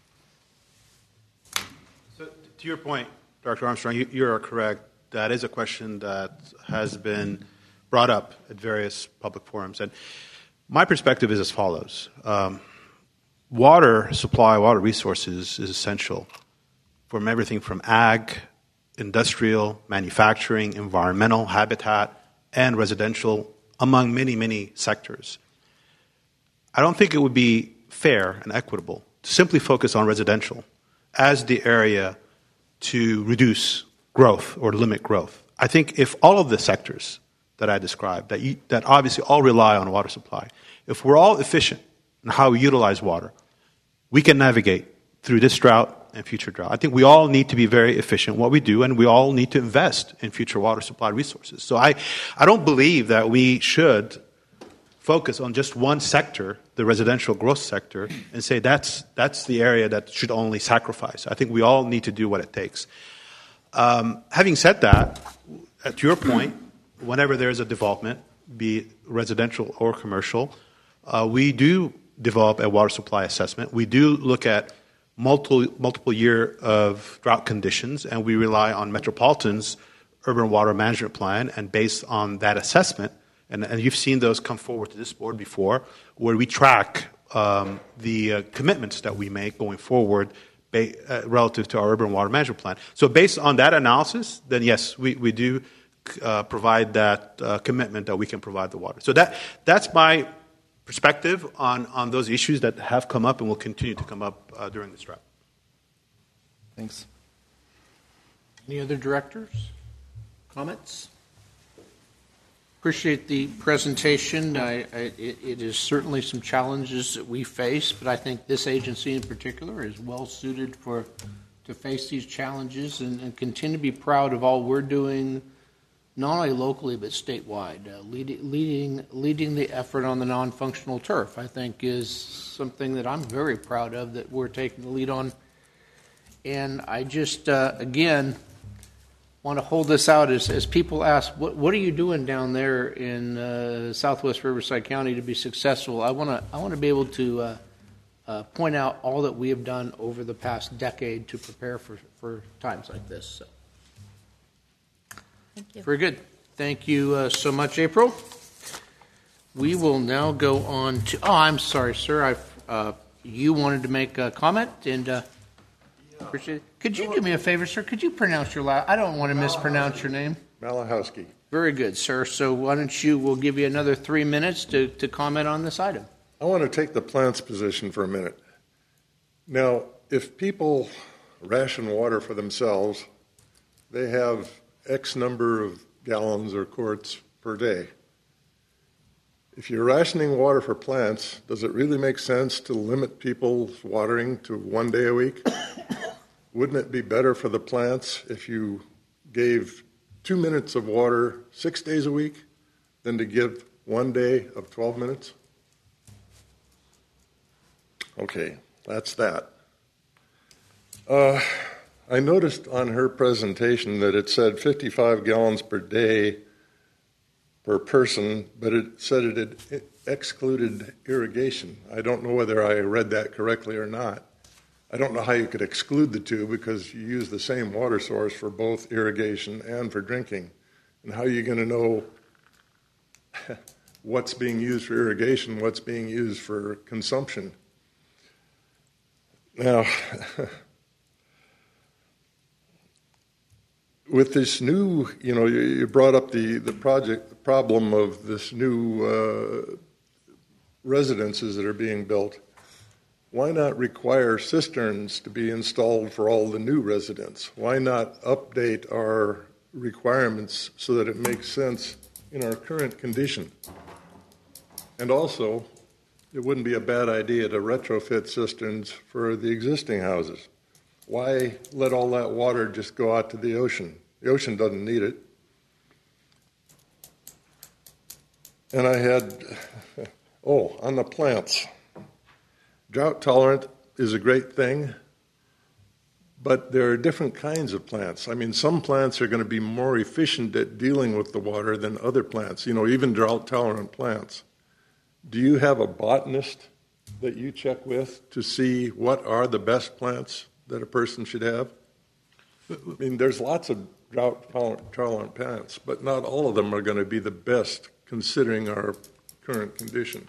So, to your point, Doctor Armstrong, you, you are correct. That is a question that has been brought up at various public forums. And my perspective is as follows. Um, water supply, water resources is essential from everything from ag, industrial, manufacturing, environmental, habitat, and residential, among many, many sectors. I don't think it would be fair and equitable to simply focus on residential as the area to reduce growth or limit growth. I think if all of the sectors that I described, that, you, that obviously all rely on water supply, if we're all efficient in how we utilize water, we can navigate through this drought and future drought. I think we all need to be very efficient in what we do, and we all need to invest in future water supply resources. So I, I don't believe that we should focus on just one sector, the residential growth sector, and say that's, that's the area that should only sacrifice. I think we all need to do what it takes. Um, having said that, at your point, whenever there's a development, be it residential or commercial, uh, we do develop a water supply assessment. We do look at multiple multiple year of drought conditions, and we rely on Metropolitan's urban water management plan. And based on that assessment, and, and you've seen those come forward to this board before, where we track um, the uh, commitments that we make going forward ba- uh, relative to our urban water management plan. So based on that analysis, then yes, we, we do uh, provide that uh, commitment that we can provide the water. So that that's my perspective on, on those issues that have come up and will continue to come up uh, during this drought. Thanks. Any other directors? Comments? Appreciate the presentation. I, I, it, it is certainly some challenges that we face, but I think this agency in particular is well suited for to face these challenges and, and continue to be proud of all we're doing, not only locally but statewide. Uh, leading, leading, leading the effort on the non-functional turf, I think, is something that I'm very proud of that we're taking the lead on. And I just, uh, again, want to hold this out as, as people ask, what, what are you doing down there in uh, Southwest Riverside County to be successful? I want to I want to be able to uh, uh, point out all that we have done over the past decade to prepare for, for times like this. So. Thank you. Very good. Thank you uh, so much, April. We will now go on to, oh, I'm sorry, sir. I uh, you wanted to make a comment, and uh, appreciate it. Could you do me a favor, sir? Could you pronounce your last? I don't want to mispronounce your name. Malachowski. Very good, sir. So why don't you? We'll give you another three minutes to, to comment on this item. I want to take the plant's position for a minute. Now, if people ration water for themselves, they have X number of gallons or quarts per day. If you're rationing water for plants, does it really make sense to limit people's watering to one day a week? Wouldn't it be better for the plants if you gave two minutes of water six days a week than to give one day of twelve minutes? Okay, that's that. Uh, I noticed on her presentation that it said fifty-five gallons per day per person, but it said it had excluded irrigation. I don't know whether I read that correctly or not. I don't know how you could exclude the two because you use the same water source for both irrigation and for drinking. And how are you going to know what's being used for irrigation, what's being used for consumption? Now, with this new, you know, you, you brought up the, the project, the problem of this new uh, residences that are being built. Why not require cisterns to be installed for all the new residents? Why not update our requirements so that it makes sense in our current condition? And also, it wouldn't be a bad idea to retrofit cisterns for the existing houses. Why let all that water just go out to the ocean? The ocean doesn't need it. And I had, oh, on the plants. Drought tolerant is a great thing, but there are different kinds of plants. I mean, some plants are going to be more efficient at dealing with the water than other plants, you know, even drought tolerant plants. Do you have a botanist that you check with to see what are the best plants that a person should have? I mean, there's lots of drought tolerant plants, but not all of them are going to be the best considering our current condition.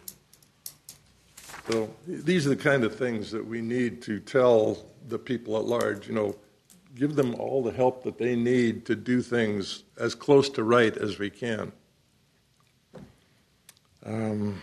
So these are the kind of things that we need to tell the people at large, you know, give them all the help that they need to do things as close to right as we can. Um,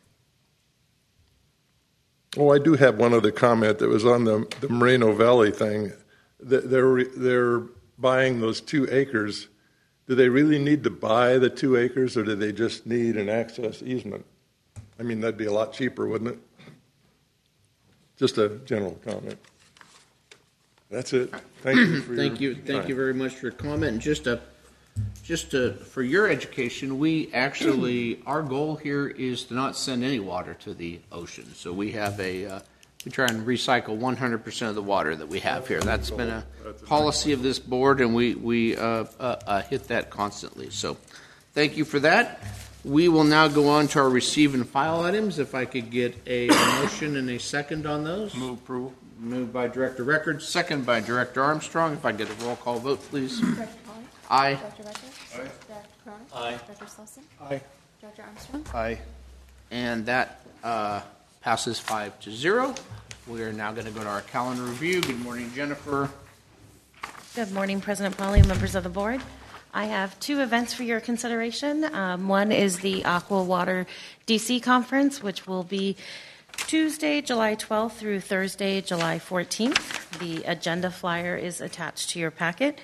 oh, I do have one other comment that was on the, the Moreno Valley thing. They're, they're buying those two acres. Do they really need to buy the two acres, or do they just need an access easement? I mean, that'd be a lot cheaper, wouldn't it? Just a general comment. That's it. Thank you. For thank your you. Thank time. you very much for your comment. And just a, just to, for your education, we actually our goal here is to not send any water to the ocean. So we have a uh, we try and recycle one hundred percent of the water that we have here. That's been a policy of this board, and we we uh, uh, uh, hit that constantly. So, thank you for that. We will now go on to our receive and file items. If I could get a motion and a second on those. Move approval. Moved by Director Records, second by Director Armstrong. If I get a roll call vote, please. Director Polly? Aye. Director Records? Aye. Director Cronin? Aye. Director Slauson? Aye. Director Armstrong? Aye. And that uh, passes five to zero. We are now going to go to our calendar review. Good morning, Jennifer. Good morning, President Polly, members of the board. I have two events for your consideration. Um, one is the Aqua Water D C Conference, which will be Tuesday, July twelfth through Thursday, July fourteenth. The agenda flyer is attached to your packet.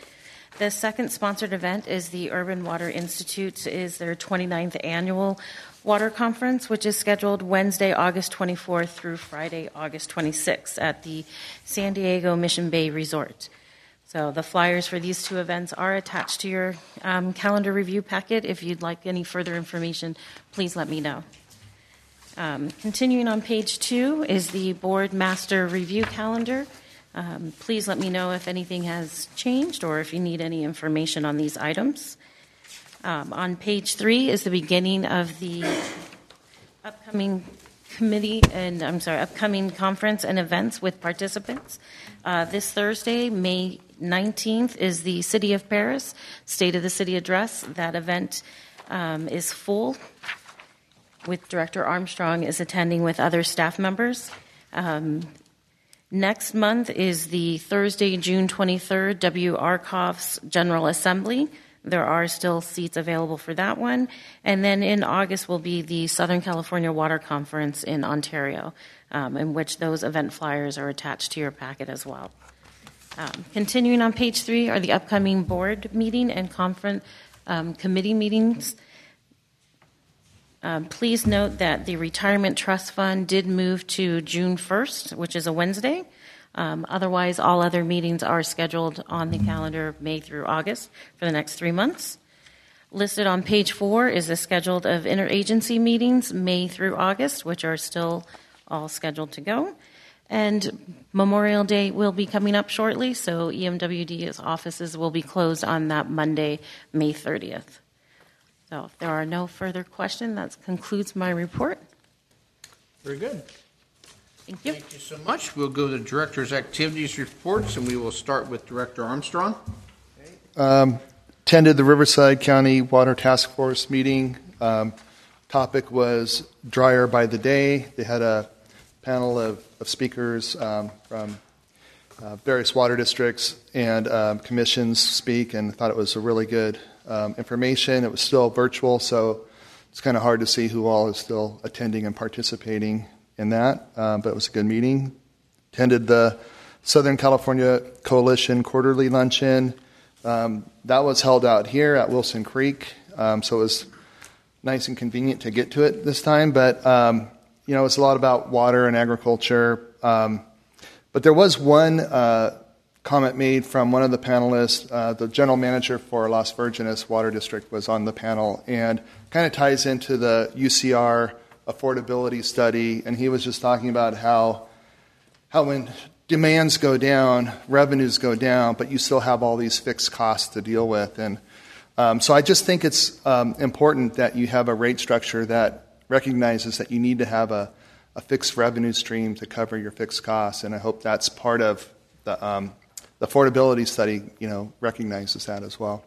The second sponsored event is the Urban Water Institute, is their twenty-ninth annual water conference, which is scheduled Wednesday, August twenty-fourth through Friday, August twenty-sixth at the San Diego Mission Bay Resort. So the flyers for these two events are attached to your um, calendar review packet. If you'd like any further information, please let me know. Um, continuing on page two is the board master review calendar. Um, please let me know if anything has changed or if you need any information on these items. Um, on page three is the beginning of the upcoming committee and I'm sorry, upcoming conference and events with participants. Uh, this Thursday, May nineteenth, is the City of Paris State of the City Address. That event um, is full, with Director Armstrong is attending with other staff members. Um, next month is the Thursday, June twenty-third, W. Arkoff's General Assembly. There are still seats available for that one. And then in August will be the Southern California Water Conference in Ontario, um, in which those event flyers are attached to your packet as well. Um, continuing on page three are the upcoming board meeting and conference um, committee meetings. Um, please note that the Retirement Trust Fund did move to June first, which is a Wednesday. Um, otherwise, all other meetings are scheduled on the calendar May through August for the next three months. Listed on page four is the schedule of interagency meetings May through August, which are still all scheduled to go. And Memorial Day will be coming up shortly, so E M W D's offices will be closed on that Monday, May thirtieth. So if there are no further questions, that concludes my report. Very good. Thank you. Thank you so much. We'll go to the Director's Activities Reports, and we will start with Director Armstrong. Um, attended the Riverside County Water Task Force meeting. Um, topic was drier by the day. They had a panel of, of speakers um, from uh, various water districts and um, commissions speak, and thought it was a really good um, information. It was still virtual, so it's kind of hard to see who all is still attending and participating in that, uh, but it was a good meeting. Attended the Southern California Coalition quarterly luncheon. Um, that was held out here at Wilson Creek, um, so it was nice and convenient to get to it this time. But um, you know, it's a lot about water and agriculture. Um, but there was one uh, comment made from one of the panelists. Uh, the general manager for Las Virgenes Water District was on the panel, and kind of ties into the U C R affordability study, and he was just talking about how how when demands go down, revenues go down, but you still have all these fixed costs to deal with. And um, so I just think it's um, important that you have a rate structure that recognizes that you need to have a, a fixed revenue stream to cover your fixed costs, and I hope that's part of the, um, the affordability study, you know, recognizes that as well.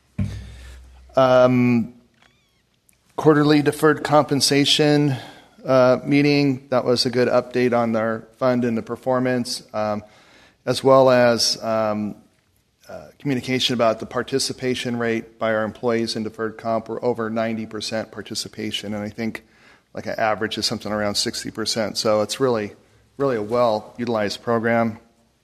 Um, Quarterly deferred compensation uh, meeting, that was a good update on our fund and the performance, um, as well as um, uh, communication about the participation rate by our employees in deferred comp. We're over ninety percent participation, and I think like an average is something around sixty percent. So it's really, really a well-utilized program.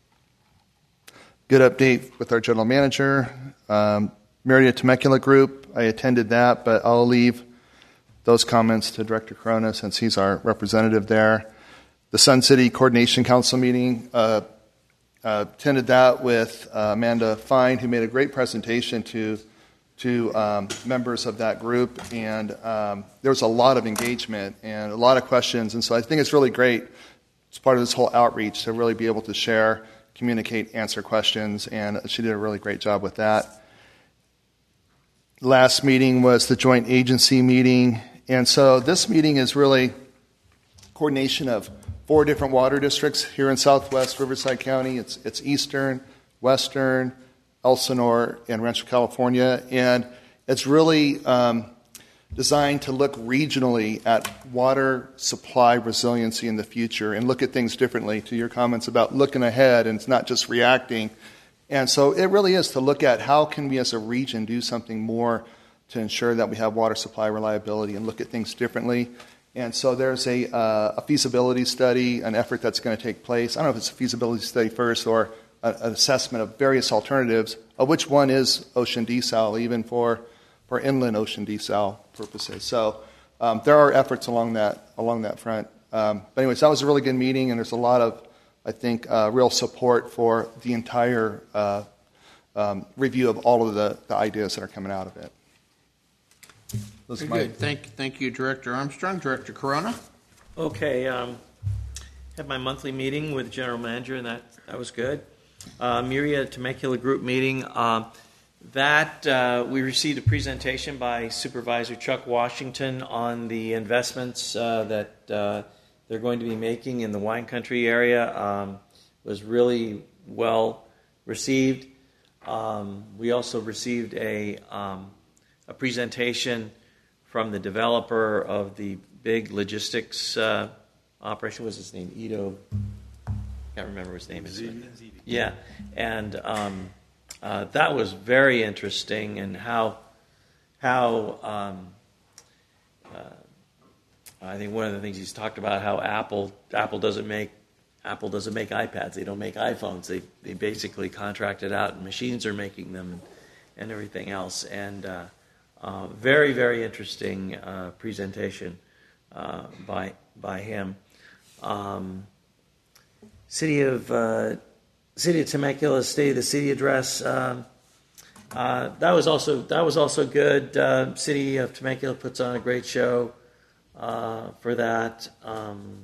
Good update with our general manager. Um, Meridia Temecula Group, I attended that, but I'll leave those comments to Director Corona since he's our representative there. The Sun City Coordination Council meeting, uh, uh, attended that with uh, Amanda Fine, who made a great presentation to to um, members of that group, and um, there was a lot of engagement and a lot of questions, and so I think it's really great as part of this whole outreach to really be able to share, communicate, answer questions, and she did a really great job with that. Last meeting was the joint agency meeting. And so this meeting is really coordination of four different water districts here in Southwest Riverside County. It's it's Eastern, Western, Elsinore, and Rancho California. And it's really um, designed to look regionally at water supply resiliency in the future and look at things differently, to your comments about looking ahead and it's not just reacting. And so it really is to look at how can we as a region do something more to ensure that we have water supply reliability and look at things differently. And so there's a, uh, a feasibility study, an effort that's going to take place. I don't know if it's a feasibility study first or a, an assessment of various alternatives of which one is ocean desal, even for, for inland ocean desal purposes. So um, there are efforts along that, along that front. Um, but anyways, that was a really good meeting, and there's a lot of, I think, uh, real support for the entire uh, um, review of all of the, the ideas that are coming out of it. Those Very my- good. Thank, thank you, Director Armstrong. Director Corona? Okay, um, had my monthly meeting with the general manager, and that, that was good. Uh, Myriad Temecula Group meeting, um, that uh, we received a presentation by Supervisor Chuck Washington on the investments uh, that uh, they're going to be making in the wine country area. Um, was really well received. Um, we also received a um, a presentation from the developer of the big logistics uh, operation. What was his name? Edo. Can't remember his name. Is yeah, and um, uh, that was very interesting, and how how um, uh, I think one of the things he's talked about, how Apple Apple doesn't make Apple doesn't make iPads. They don't make iPhones. They they basically contract it out, and machines are making them, and, and everything else. And uh, uh, very very interesting uh, presentation uh, by by him. Um, City of uh, City of Temecula State of the City address. Um, uh, that was also that was also good. Uh, City of Temecula puts on a great show uh, for that. Um,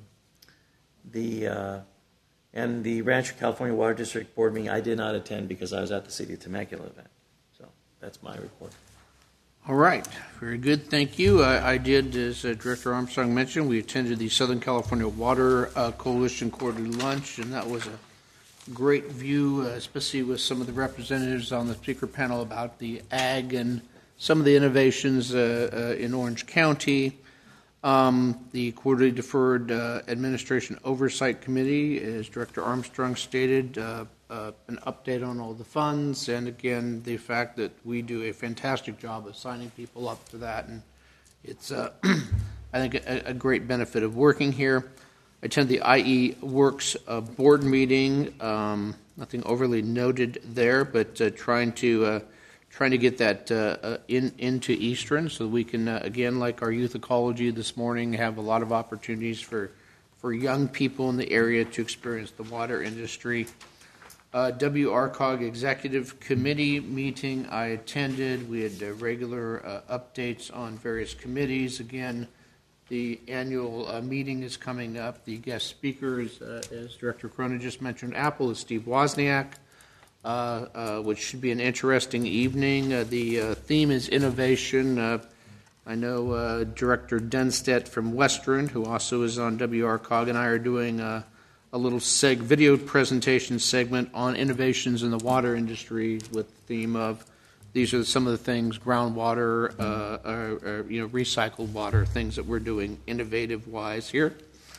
the uh, and the Rancho California Water District Board meeting I did not attend because I was at the City of Temecula event. So that's my report. All right. Very good. Thank you. I, I did, as uh, Director Armstrong mentioned, we attended the Southern California Water uh, Coalition quarterly lunch, and that was a great view, uh, especially with some of the representatives on the speaker panel about the ag and some of the innovations uh, uh, in Orange County. Um, the Quarterly Deferred uh, Administration Oversight Committee, as Director Armstrong stated, uh, uh, an update on all the funds, and again, the fact that we do a fantastic job of signing people up for that, and it's, uh, I think, a, a great benefit of working here. I attended the I E Works uh, board meeting, um, nothing overly noted there, but uh, trying to uh, trying to get that uh, uh, in into Eastern so we can, uh, again, like our youth ecology this morning, have a lot of opportunities for, for young people in the area to experience the water industry. Uh, W R C O G Executive Committee meeting I attended. We had uh, regular uh, updates on various committees. Again, the annual uh, meeting is coming up. The guest speakers, uh, as Director Corona just mentioned, Apple is Steve Wozniak. Uh, uh, which should be an interesting evening. Uh, the uh, theme is innovation. Uh, I know uh, Director Denstedt from Western, who also is on W R C O G, and I are doing uh, a little seg- video presentation segment on innovations in the water industry with the theme of these are some of the things, groundwater, uh, or, or, you know, recycled water, things that we're doing innovative-wise here.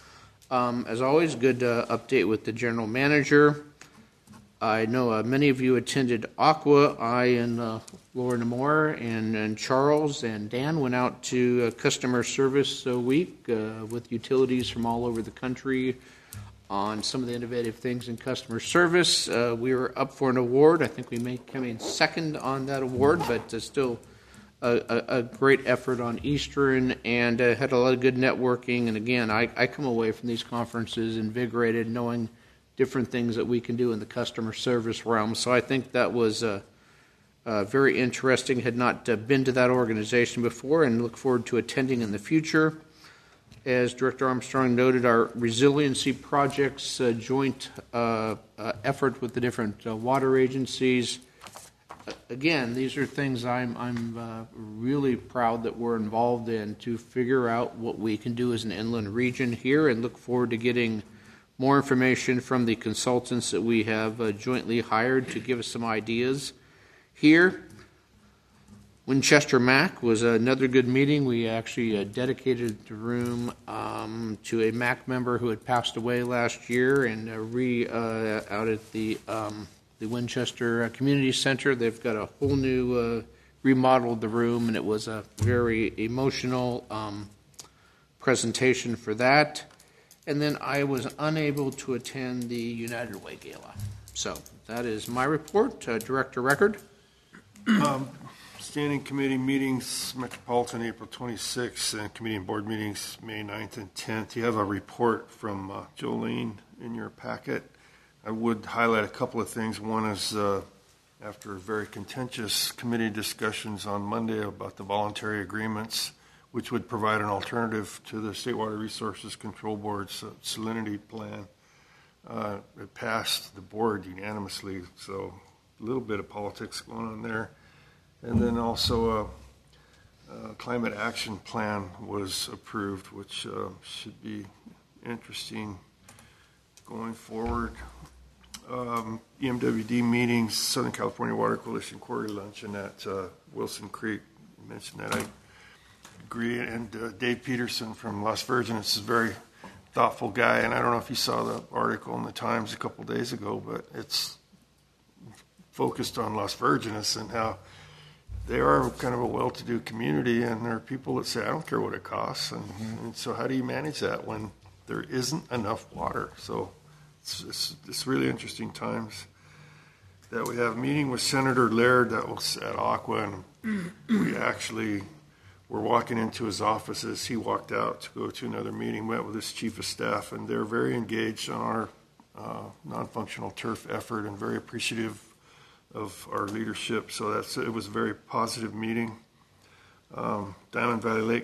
Um, as always, good uh, update with the General Manager. I know uh, many of you attended Aqua. I and uh, Laura Namor and, and Charles and Dan went out to uh, customer service uh, week uh, with utilities from all over the country on some of the innovative things in customer service. Uh, we were up for an award. I think we may come in second on that award, but uh, still a, a, a great effort on Eastern, and uh, had a lot of good networking. And again, I, I come away from these conferences invigorated, knowing different things that we can do in the customer service realm. So I think that was uh, uh, very interesting. Had not uh, been to that organization before, and look forward to attending in the future. As Director Armstrong noted, our resiliency projects, uh, joint uh, uh, effort with the different uh, water agencies. Uh, again, these are things I'm, I'm uh, really proud that we're involved in to figure out what we can do as an inland region here, and look forward to getting more information from the consultants that we have uh, jointly hired to give us some ideas here. Winchester M A C was another good meeting. We actually uh, dedicated the room um, to a M A C member who had passed away last year, and uh, re uh, out at the um, the Winchester Community Center. They've got a whole new uh, remodeled the room, and it was a very emotional um, presentation for that. And then I was unable to attend the United Way Gala. So That is my report. Uh, Director Record. Um, standing committee meetings, Metropolitan, April twenty-sixth, and committee and board meetings, May ninth and tenth. You have a report from uh, Jolene in your packet. I would highlight a couple of things. One is uh, after very contentious committee discussions on Monday about the voluntary agreements, which would provide an alternative to the State Water Resources Control Board's uh, salinity plan. Uh, it passed the board unanimously, so a little bit of politics going on there. And then also a, a climate action plan was approved, which uh, should be interesting going forward. Um, E M W D meetings, Southern California Water Coalition quarterly luncheon at uh, Wilson Creek. You mentioned that. I agree. And uh, Dave Peterson from Las Virgenes is a very thoughtful guy, and I don't know if you saw the article in the Times a couple days ago, but it's focused on Las Virgenes and how they are kind of a well-to-do community, and there are people that say, I don't care what it costs. And, mm-hmm. and so how do you manage that when there isn't enough water? So it's, it's, it's really interesting times that we have a meeting with Senator Laird that was at Aqua, and we actually were walking into his offices. He walked out to go to another meeting, met with his chief of staff, and they're very engaged on our uh, non-functional turf effort and very appreciative of our leadership. So that's it was a very positive meeting. Um, Diamond Valley Lake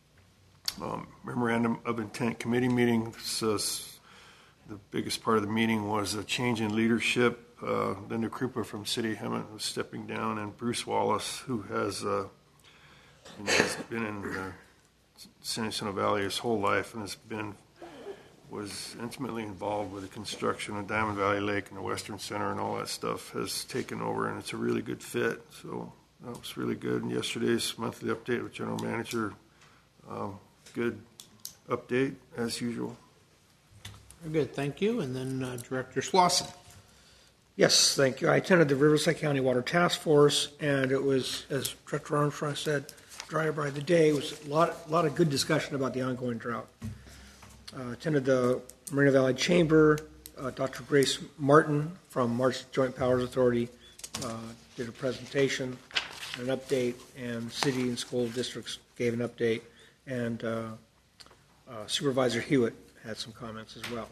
um, Memorandum of Intent Committee meeting. Says the biggest part of the meeting was a change in leadership. Uh, Linda Krupa from City of Hemet was stepping down, and Bruce Wallace, who has uh, you know, has been in uh, San Jacinto Valley his whole life and has been was intimately involved with the construction of Diamond Valley Lake and the Western Center and all that stuff, has taken over, and it's a really good fit. So that was really good. And yesterday's monthly update with General Manager, um, good update as usual. Very good, thank you. And then uh, Director Slauson. Yes, thank you. I attended the Riverside County Water Task Force, and it was, as Director Armstrong said, dry by the day. It was a lot, a lot of good discussion about the ongoing drought. Uh, attended the Moreno Valley Chamber. Uh, Doctor Grace Martin from March Joint Powers Authority uh, did a presentation, an update, and city and school districts gave an update, and uh, uh, Supervisor Hewitt had some comments as well.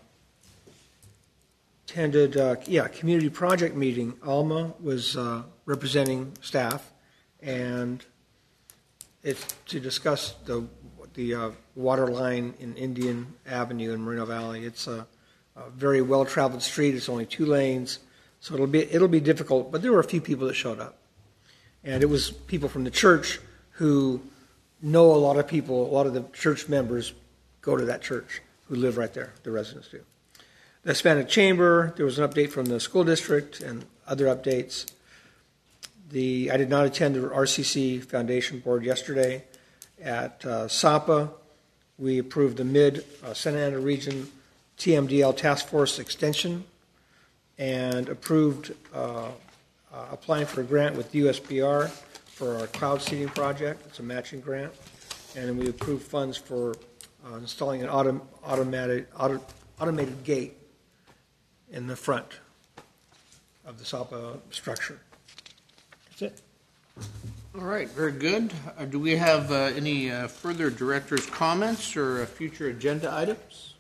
Attended, uh, yeah, community project meeting. Alma was uh, representing staff, and it's to discuss the the uh, water line in Indian Avenue in Moreno Valley. It's a, a very well-traveled street. It's only two lanes, so it'll be it'll be difficult. But there were a few people that showed up, and it was people from the church who know a lot of people. A lot of the church members go to that church who live right there. The residents do. The Hispanic Chamber. There was an update from the school district and other updates. The I did not attend the R C C Foundation Board yesterday. At uh, S A P A, we approved the Mid uh, Santa Ana Region T M D L Task Force extension and approved uh, uh, applying for a grant with U S B R for our cloud seeding project. It's a matching grant. And then we approved funds for uh, installing an autom- automated, auto- automated gate in the front of the S A P A structure. That's it. All right, very good. Uh, do we have uh, any uh, further director's comments or uh, future agenda items?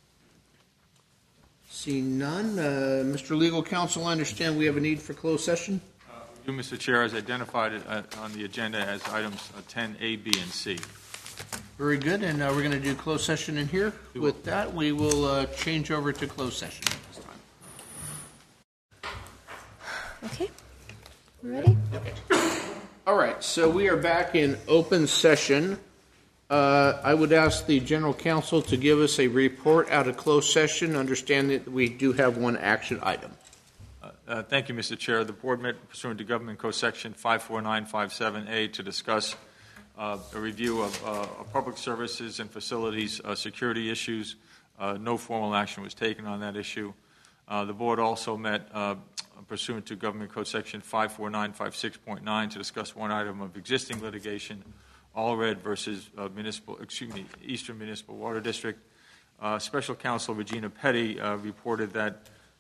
Seeing none, uh, Mister Legal Counsel, I understand we have a need for closed session. Uh, we do, Mister Chair, as identified uh, on the agenda as items uh, ten A, B, and C. Very good, and uh, we're going to do closed session in here. With that, we will uh, change over to closed session this time. Okay, we ready? Yep. All right, so we are back in open session. Uh, I would ask the General Counsel to give us a report out of closed session. Understand that we do have one action item. Uh, uh, thank you, Mister Chair. The Board met pursuant to Government Code Section five four nine five seven A to discuss uh, a review of, uh, of public services and facilities uh, security issues. Uh, no formal action was taken on that issue. Uh, the Board also met uh, pursuant to Government Code Section five four nine five six point nine to discuss one item of existing litigation, Allred versus uh, municipal, excuse me, Eastern Municipal Water District. Uh, Special Counsel Regina Petty uh, reported that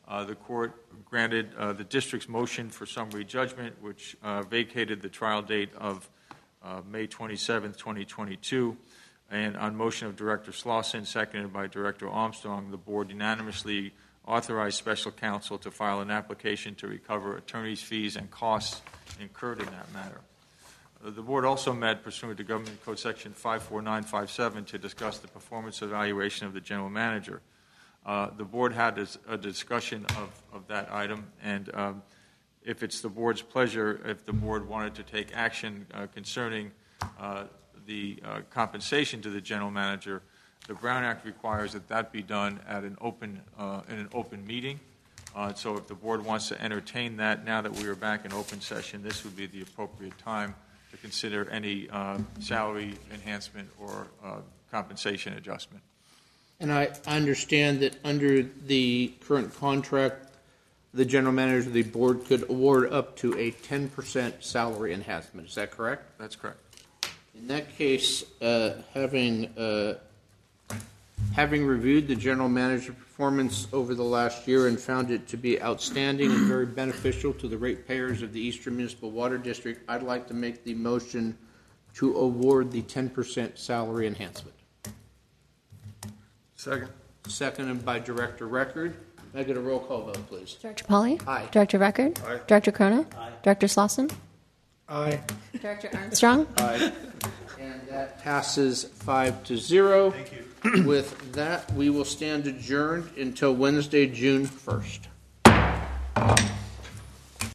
uh, the court granted uh, the district's motion for summary judgment, which uh, vacated the trial date of uh, May twenty-seventh, twenty twenty-two. And on motion of Director Slauson, seconded by Director Armstrong, the board unanimously authorized special counsel to file an application to recover attorney's fees and costs incurred in that matter. Uh, the board also met pursuant to Government Code Section five four nine five seven to discuss the performance evaluation of the general manager. Uh, the board had a, a discussion of, of that item, and um, if it's the board's pleasure, if the board wanted to take action uh, concerning uh, the uh, compensation to the general manager, the Brown Act requires that that be done at an open uh, in an open meeting. Uh, so if the board wants to entertain that, now that we are back in open session, this would be the appropriate time to consider any uh, salary enhancement or uh, compensation adjustment. And I understand that under the current contract, the general manager of the board could award up to a ten percent salary enhancement. Is that correct? That's correct. In that case, uh, having uh, having reviewed the general manager performance over the last year and found it to be outstanding and very beneficial to the ratepayers of the Eastern Municipal Water District, I'd like to make the motion to award the ten percent salary enhancement. Second. Seconded by Director Record. May I get a roll call vote, please? Director Polly? Aye. Director Record? Aye. Director Crona? Aye. Director Slauson? Aye. Director Armstrong? Aye. And that passes five to zero. Thank you. With that, we will stand adjourned until Wednesday, June first.